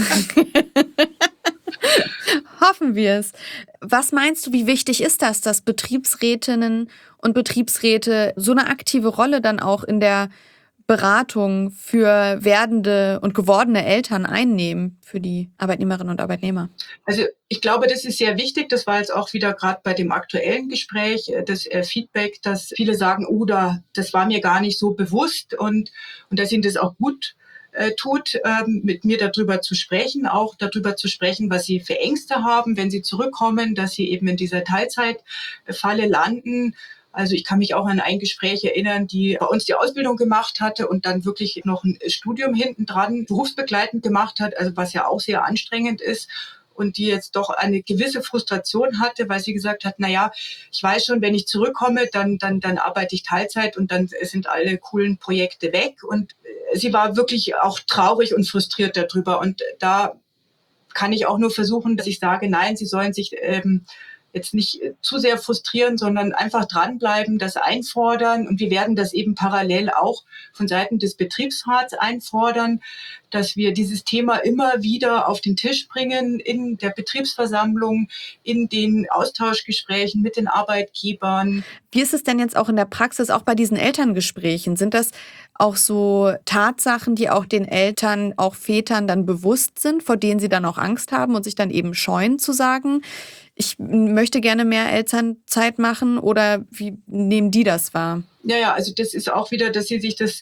[SPEAKER 2] Hoffen wir es. Was meinst du, wie wichtig ist das, dass Betriebsrätinnen und Betriebsräte so eine aktive Rolle dann auch in der Beratung für werdende und gewordene Eltern einnehmen für die Arbeitnehmerinnen und Arbeitnehmer?
[SPEAKER 7] Also ich glaube, das ist sehr wichtig. Das war jetzt auch wieder gerade bei dem aktuellen Gespräch das äh, Feedback, dass viele sagen, oh, da, das war mir gar nicht so bewusst, und, und da sind es auch gut, äh, tut, ähm, mit mir darüber zu sprechen, auch darüber zu sprechen, was sie für Ängste haben, wenn sie zurückkommen, dass sie eben in dieser Teilzeitfalle landen. Also ich kann mich auch an ein Gespräch erinnern, die bei uns die Ausbildung gemacht hatte und dann wirklich noch ein Studium hinten dran berufsbegleitend gemacht hat, also was ja auch sehr anstrengend ist. Und die jetzt doch eine gewisse Frustration hatte, weil sie gesagt hat, na ja, ich weiß schon, wenn ich zurückkomme, dann, dann, dann arbeite ich Teilzeit und dann sind alle coolen Projekte weg. Und sie war wirklich auch traurig und frustriert darüber. Und da kann ich auch nur versuchen, dass ich sage, nein, sie sollen sich ähm, jetzt nicht zu sehr frustrieren, sondern einfach dranbleiben, das einfordern. Und wir werden das eben parallel auch von Seiten des Betriebsrats einfordern, dass wir dieses Thema immer wieder auf den Tisch bringen in der Betriebsversammlung, in den Austauschgesprächen mit den Arbeitgebern.
[SPEAKER 2] Wie ist es denn jetzt auch in der Praxis, auch bei diesen Elterngesprächen? Sind das auch so Tatsachen, die auch den Eltern, auch Vätern dann bewusst sind, vor denen sie dann auch Angst haben und sich dann eben scheuen zu sagen, ich möchte gerne mehr Elternzeit machen, oder wie nehmen die das wahr?
[SPEAKER 7] Ja, ja, also das ist auch wieder, dass sie sich das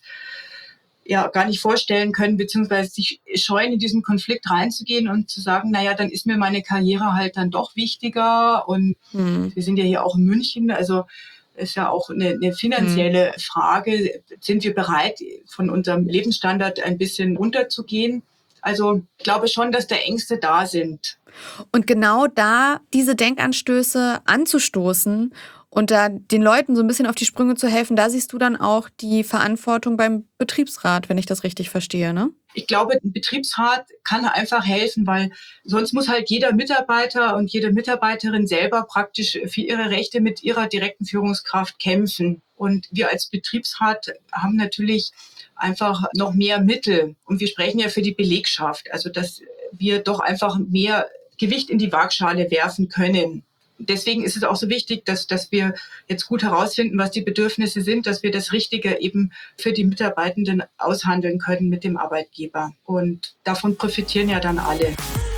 [SPEAKER 7] ja gar nicht vorstellen können, beziehungsweise sich scheuen, in diesen Konflikt reinzugehen und zu sagen, naja, dann ist mir meine Karriere halt dann doch wichtiger. Und hm. wir sind ja hier auch in München, also ist ja auch eine, eine finanzielle hm. Frage. Sind wir bereit, von unserem Lebensstandard ein bisschen runterzugehen? Also ich glaube schon, dass da Ängste da sind.
[SPEAKER 2] Und genau da diese Denkanstöße anzustoßen und da den Leuten so ein bisschen auf die Sprünge zu helfen, da siehst du dann auch die Verantwortung beim Betriebsrat, wenn ich das richtig verstehe, ne?
[SPEAKER 7] Ich glaube, ein Betriebsrat kann einfach helfen, weil sonst muss halt jeder Mitarbeiter und jede Mitarbeiterin selber praktisch für ihre Rechte mit ihrer direkten Führungskraft kämpfen. Und wir als Betriebsrat haben natürlich einfach noch mehr Mittel. Und wir sprechen ja für die Belegschaft, also dass wir doch einfach mehr Gewicht in die Waagschale werfen können. Deswegen ist es auch so wichtig, dass, dass wir jetzt gut herausfinden, was die Bedürfnisse sind, dass wir das Richtige eben für die Mitarbeitenden aushandeln können mit dem Arbeitgeber. Und davon profitieren ja dann alle.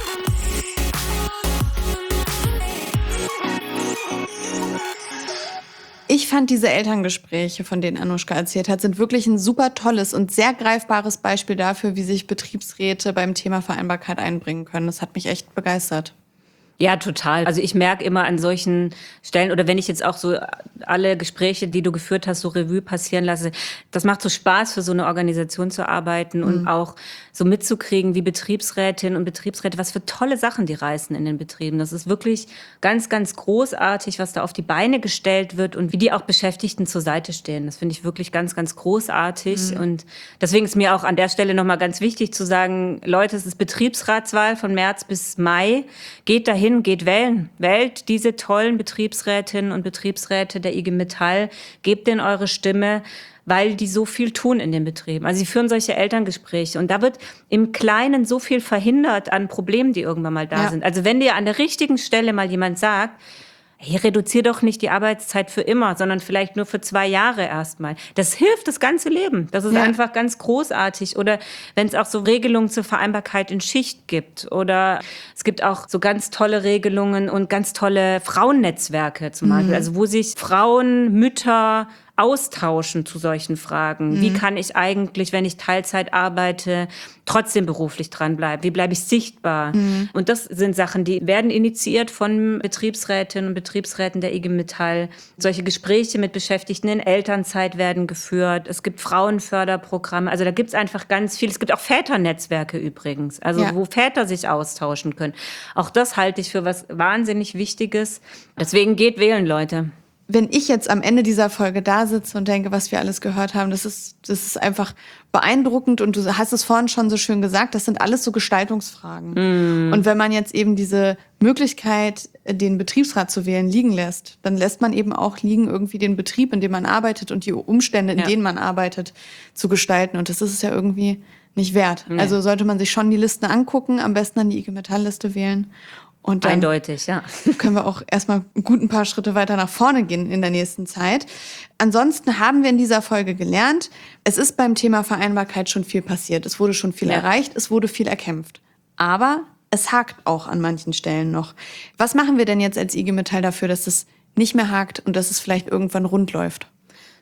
[SPEAKER 2] Ich fand diese Elterngespräche, von denen Anushka erzählt hat, sind wirklich ein super tolles und sehr greifbares Beispiel dafür, wie sich Betriebsräte beim Thema Vereinbarkeit einbringen können. Das hat mich echt begeistert.
[SPEAKER 3] Ja, total. Also ich merke immer an solchen Stellen, oder wenn ich jetzt auch so alle Gespräche, die du geführt hast, so Revue passieren lasse, das macht so Spaß, für so eine Organisation zu arbeiten, mhm. und auch so mitzukriegen, wie Betriebsrätinnen und Betriebsräte, was für tolle Sachen die reißen in den Betrieben. Das ist wirklich ganz, ganz großartig, was da auf die Beine gestellt wird und wie die auch Beschäftigten zur Seite stehen. Das finde ich wirklich ganz, ganz großartig. Mhm. Und deswegen ist mir auch an der Stelle nochmal ganz wichtig zu sagen, Leute, es ist Betriebsratswahl von März bis Mai. Geht dahin. Geht wählen. Wählt diese tollen Betriebsrätinnen und Betriebsräte der I G Metall. Gebt denen eure Stimme, weil die so viel tun in den Betrieben. Also sie führen solche Elterngespräche. Und da wird im Kleinen so viel verhindert an Problemen, die irgendwann mal da ja. sind. Also wenn dir an der richtigen Stelle mal jemand sagt, hey, reduzier doch nicht die Arbeitszeit für immer, sondern vielleicht nur für zwei Jahre erstmal. Das hilft das ganze Leben. Das ist ja. einfach ganz großartig. Oder wenn es auch so Regelungen zur Vereinbarkeit in Schicht gibt. Oder es gibt auch so ganz tolle Regelungen und ganz tolle Frauennetzwerke zum Beispiel. Mhm. Also wo sich Frauen, Mütter austauschen zu solchen Fragen. Mhm. Wie kann ich eigentlich, wenn ich Teilzeit arbeite, trotzdem beruflich dranbleiben? Wie bleibe ich sichtbar? Mhm. Und das sind Sachen, die werden initiiert von Betriebsrätinnen und Betriebsräten der I G Metall. Solche Gespräche mit Beschäftigten in Elternzeit werden geführt. Es gibt Frauenförderprogramme. Also da gibt es einfach ganz viel. Es gibt auch Väternetzwerke übrigens, also ja. wo Väter sich austauschen können. Auch das halte ich für was wahnsinnig Wichtiges. Deswegen geht wählen, Leute.
[SPEAKER 2] Wenn ich jetzt am Ende dieser Folge da sitze und denke, was wir alles gehört haben, das ist, das ist einfach beeindruckend. Und du hast es vorhin schon so schön gesagt, das sind alles so Gestaltungsfragen. Mm. Und wenn man jetzt eben diese Möglichkeit, den Betriebsrat zu wählen, liegen lässt, dann lässt man eben auch liegen, irgendwie den Betrieb, in dem man arbeitet und die Umstände, in ja. denen man arbeitet, zu gestalten. Und das ist es ja irgendwie nicht wert. Nee. Also sollte man sich schon die Listen angucken, am besten dann die I G Metall-Liste wählen. Und dann
[SPEAKER 3] eindeutig, ja.
[SPEAKER 2] können wir auch erstmal gut ein paar Schritte weiter nach vorne gehen in der nächsten Zeit. Ansonsten haben wir in dieser Folge gelernt, es ist beim Thema Vereinbarkeit schon viel passiert. Es wurde schon viel ja. erreicht, es wurde viel erkämpft. Aber es hakt auch an manchen Stellen noch. Was machen wir denn jetzt als I G Metall dafür, dass es nicht mehr hakt und dass es vielleicht irgendwann rund läuft?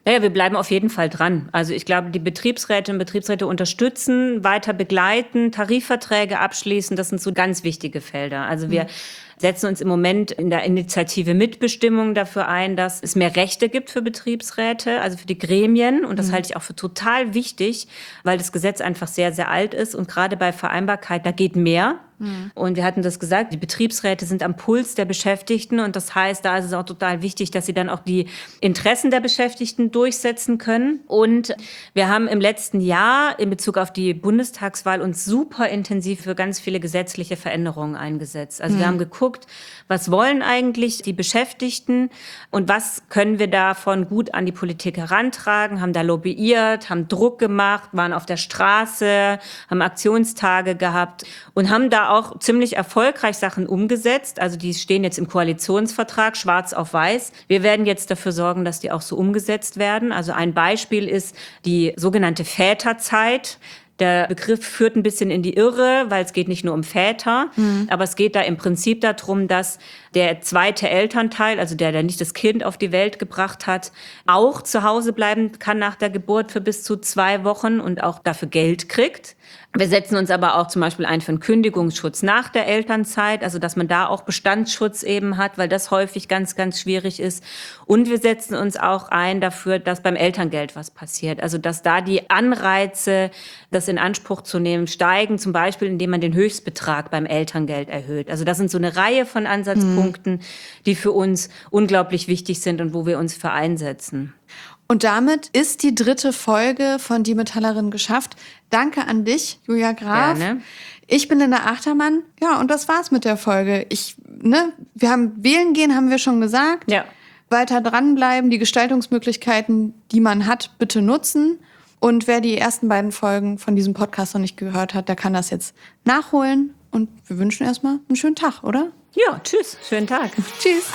[SPEAKER 3] Naja, wir bleiben auf jeden Fall dran. Also ich glaube, die Betriebsräte und Betriebsräte unterstützen, weiter begleiten, Tarifverträge abschließen, das sind so ganz wichtige Felder. Also wir setzen uns im Moment in der Initiative Mitbestimmung dafür ein, dass es mehr Rechte gibt für Betriebsräte, also für die Gremien. Und das mhm. halte ich auch für total wichtig, weil das Gesetz einfach sehr, sehr alt ist. Und gerade bei Vereinbarkeit, da geht mehr. Mhm. Und wir hatten das gesagt, die Betriebsräte sind am Puls der Beschäftigten. Und das heißt, da ist es auch total wichtig, dass sie dann auch die Interessen der Beschäftigten durchsetzen können. Und wir haben im letzten Jahr in Bezug auf die Bundestagswahl uns super intensiv für ganz viele gesetzliche Veränderungen eingesetzt. Also mhm. wir haben geguckt, was wollen eigentlich die Beschäftigten und was können wir davon gut an die Politik herantragen, haben da lobbyiert, haben Druck gemacht, waren auf der Straße, haben Aktionstage gehabt und haben da auch ziemlich erfolgreich Sachen umgesetzt. Also die stehen jetzt im Koalitionsvertrag, schwarz auf weiß. Wir werden jetzt dafür sorgen, dass die auch so umgesetzt werden. Also ein Beispiel ist die sogenannte Väterzeit. Der Begriff führt ein bisschen in die Irre, weil es geht nicht nur um Väter, mhm. aber es geht da im Prinzip darum, dass der zweite Elternteil, also der, der nicht das Kind auf die Welt gebracht hat, auch zu Hause bleiben kann nach der Geburt für bis zu zwei Wochen und auch dafür Geld kriegt. Wir setzen uns aber auch zum Beispiel ein für einen Kündigungsschutz nach der Elternzeit, also dass man da auch Bestandsschutz eben hat, weil das häufig ganz, ganz schwierig ist. Und wir setzen uns auch ein dafür, dass beim Elterngeld was passiert. Also dass da die Anreize, das in Anspruch zu nehmen, steigen, zum Beispiel indem man den Höchstbetrag beim Elterngeld erhöht. Also das sind so eine Reihe von Ansatzpunkten, mhm. die für uns unglaublich wichtig sind und wo wir uns für einsetzen.
[SPEAKER 2] Und damit ist die dritte Folge von Die Metallerin geschafft. Danke an dich, Julia Graf.
[SPEAKER 3] Gerne.
[SPEAKER 2] Ich bin Linda Achtermann. Ja, und das war's mit der Folge. Ich, ne, wir haben wählen gehen, haben wir schon gesagt.
[SPEAKER 3] Ja.
[SPEAKER 2] Weiter dranbleiben, die Gestaltungsmöglichkeiten, die man hat, bitte nutzen. Und wer die ersten beiden Folgen von diesem Podcast noch nicht gehört hat, der kann das jetzt nachholen. Und wir wünschen erstmal einen schönen Tag, oder?
[SPEAKER 3] Ja, tschüss. Schönen Tag.
[SPEAKER 2] Tschüss.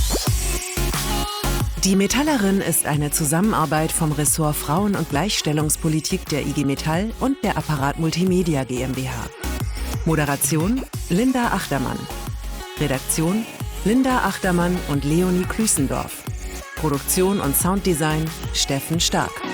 [SPEAKER 1] Die Metallerin ist eine Zusammenarbeit vom Ressort Frauen- und Gleichstellungspolitik der I G Metall und der Apparat Multimedia GmbH. Moderation Linda Achtermann. Redaktion Linda Achtermann und Leonie Klüßendorf. Produktion und Sounddesign Steffen Stark.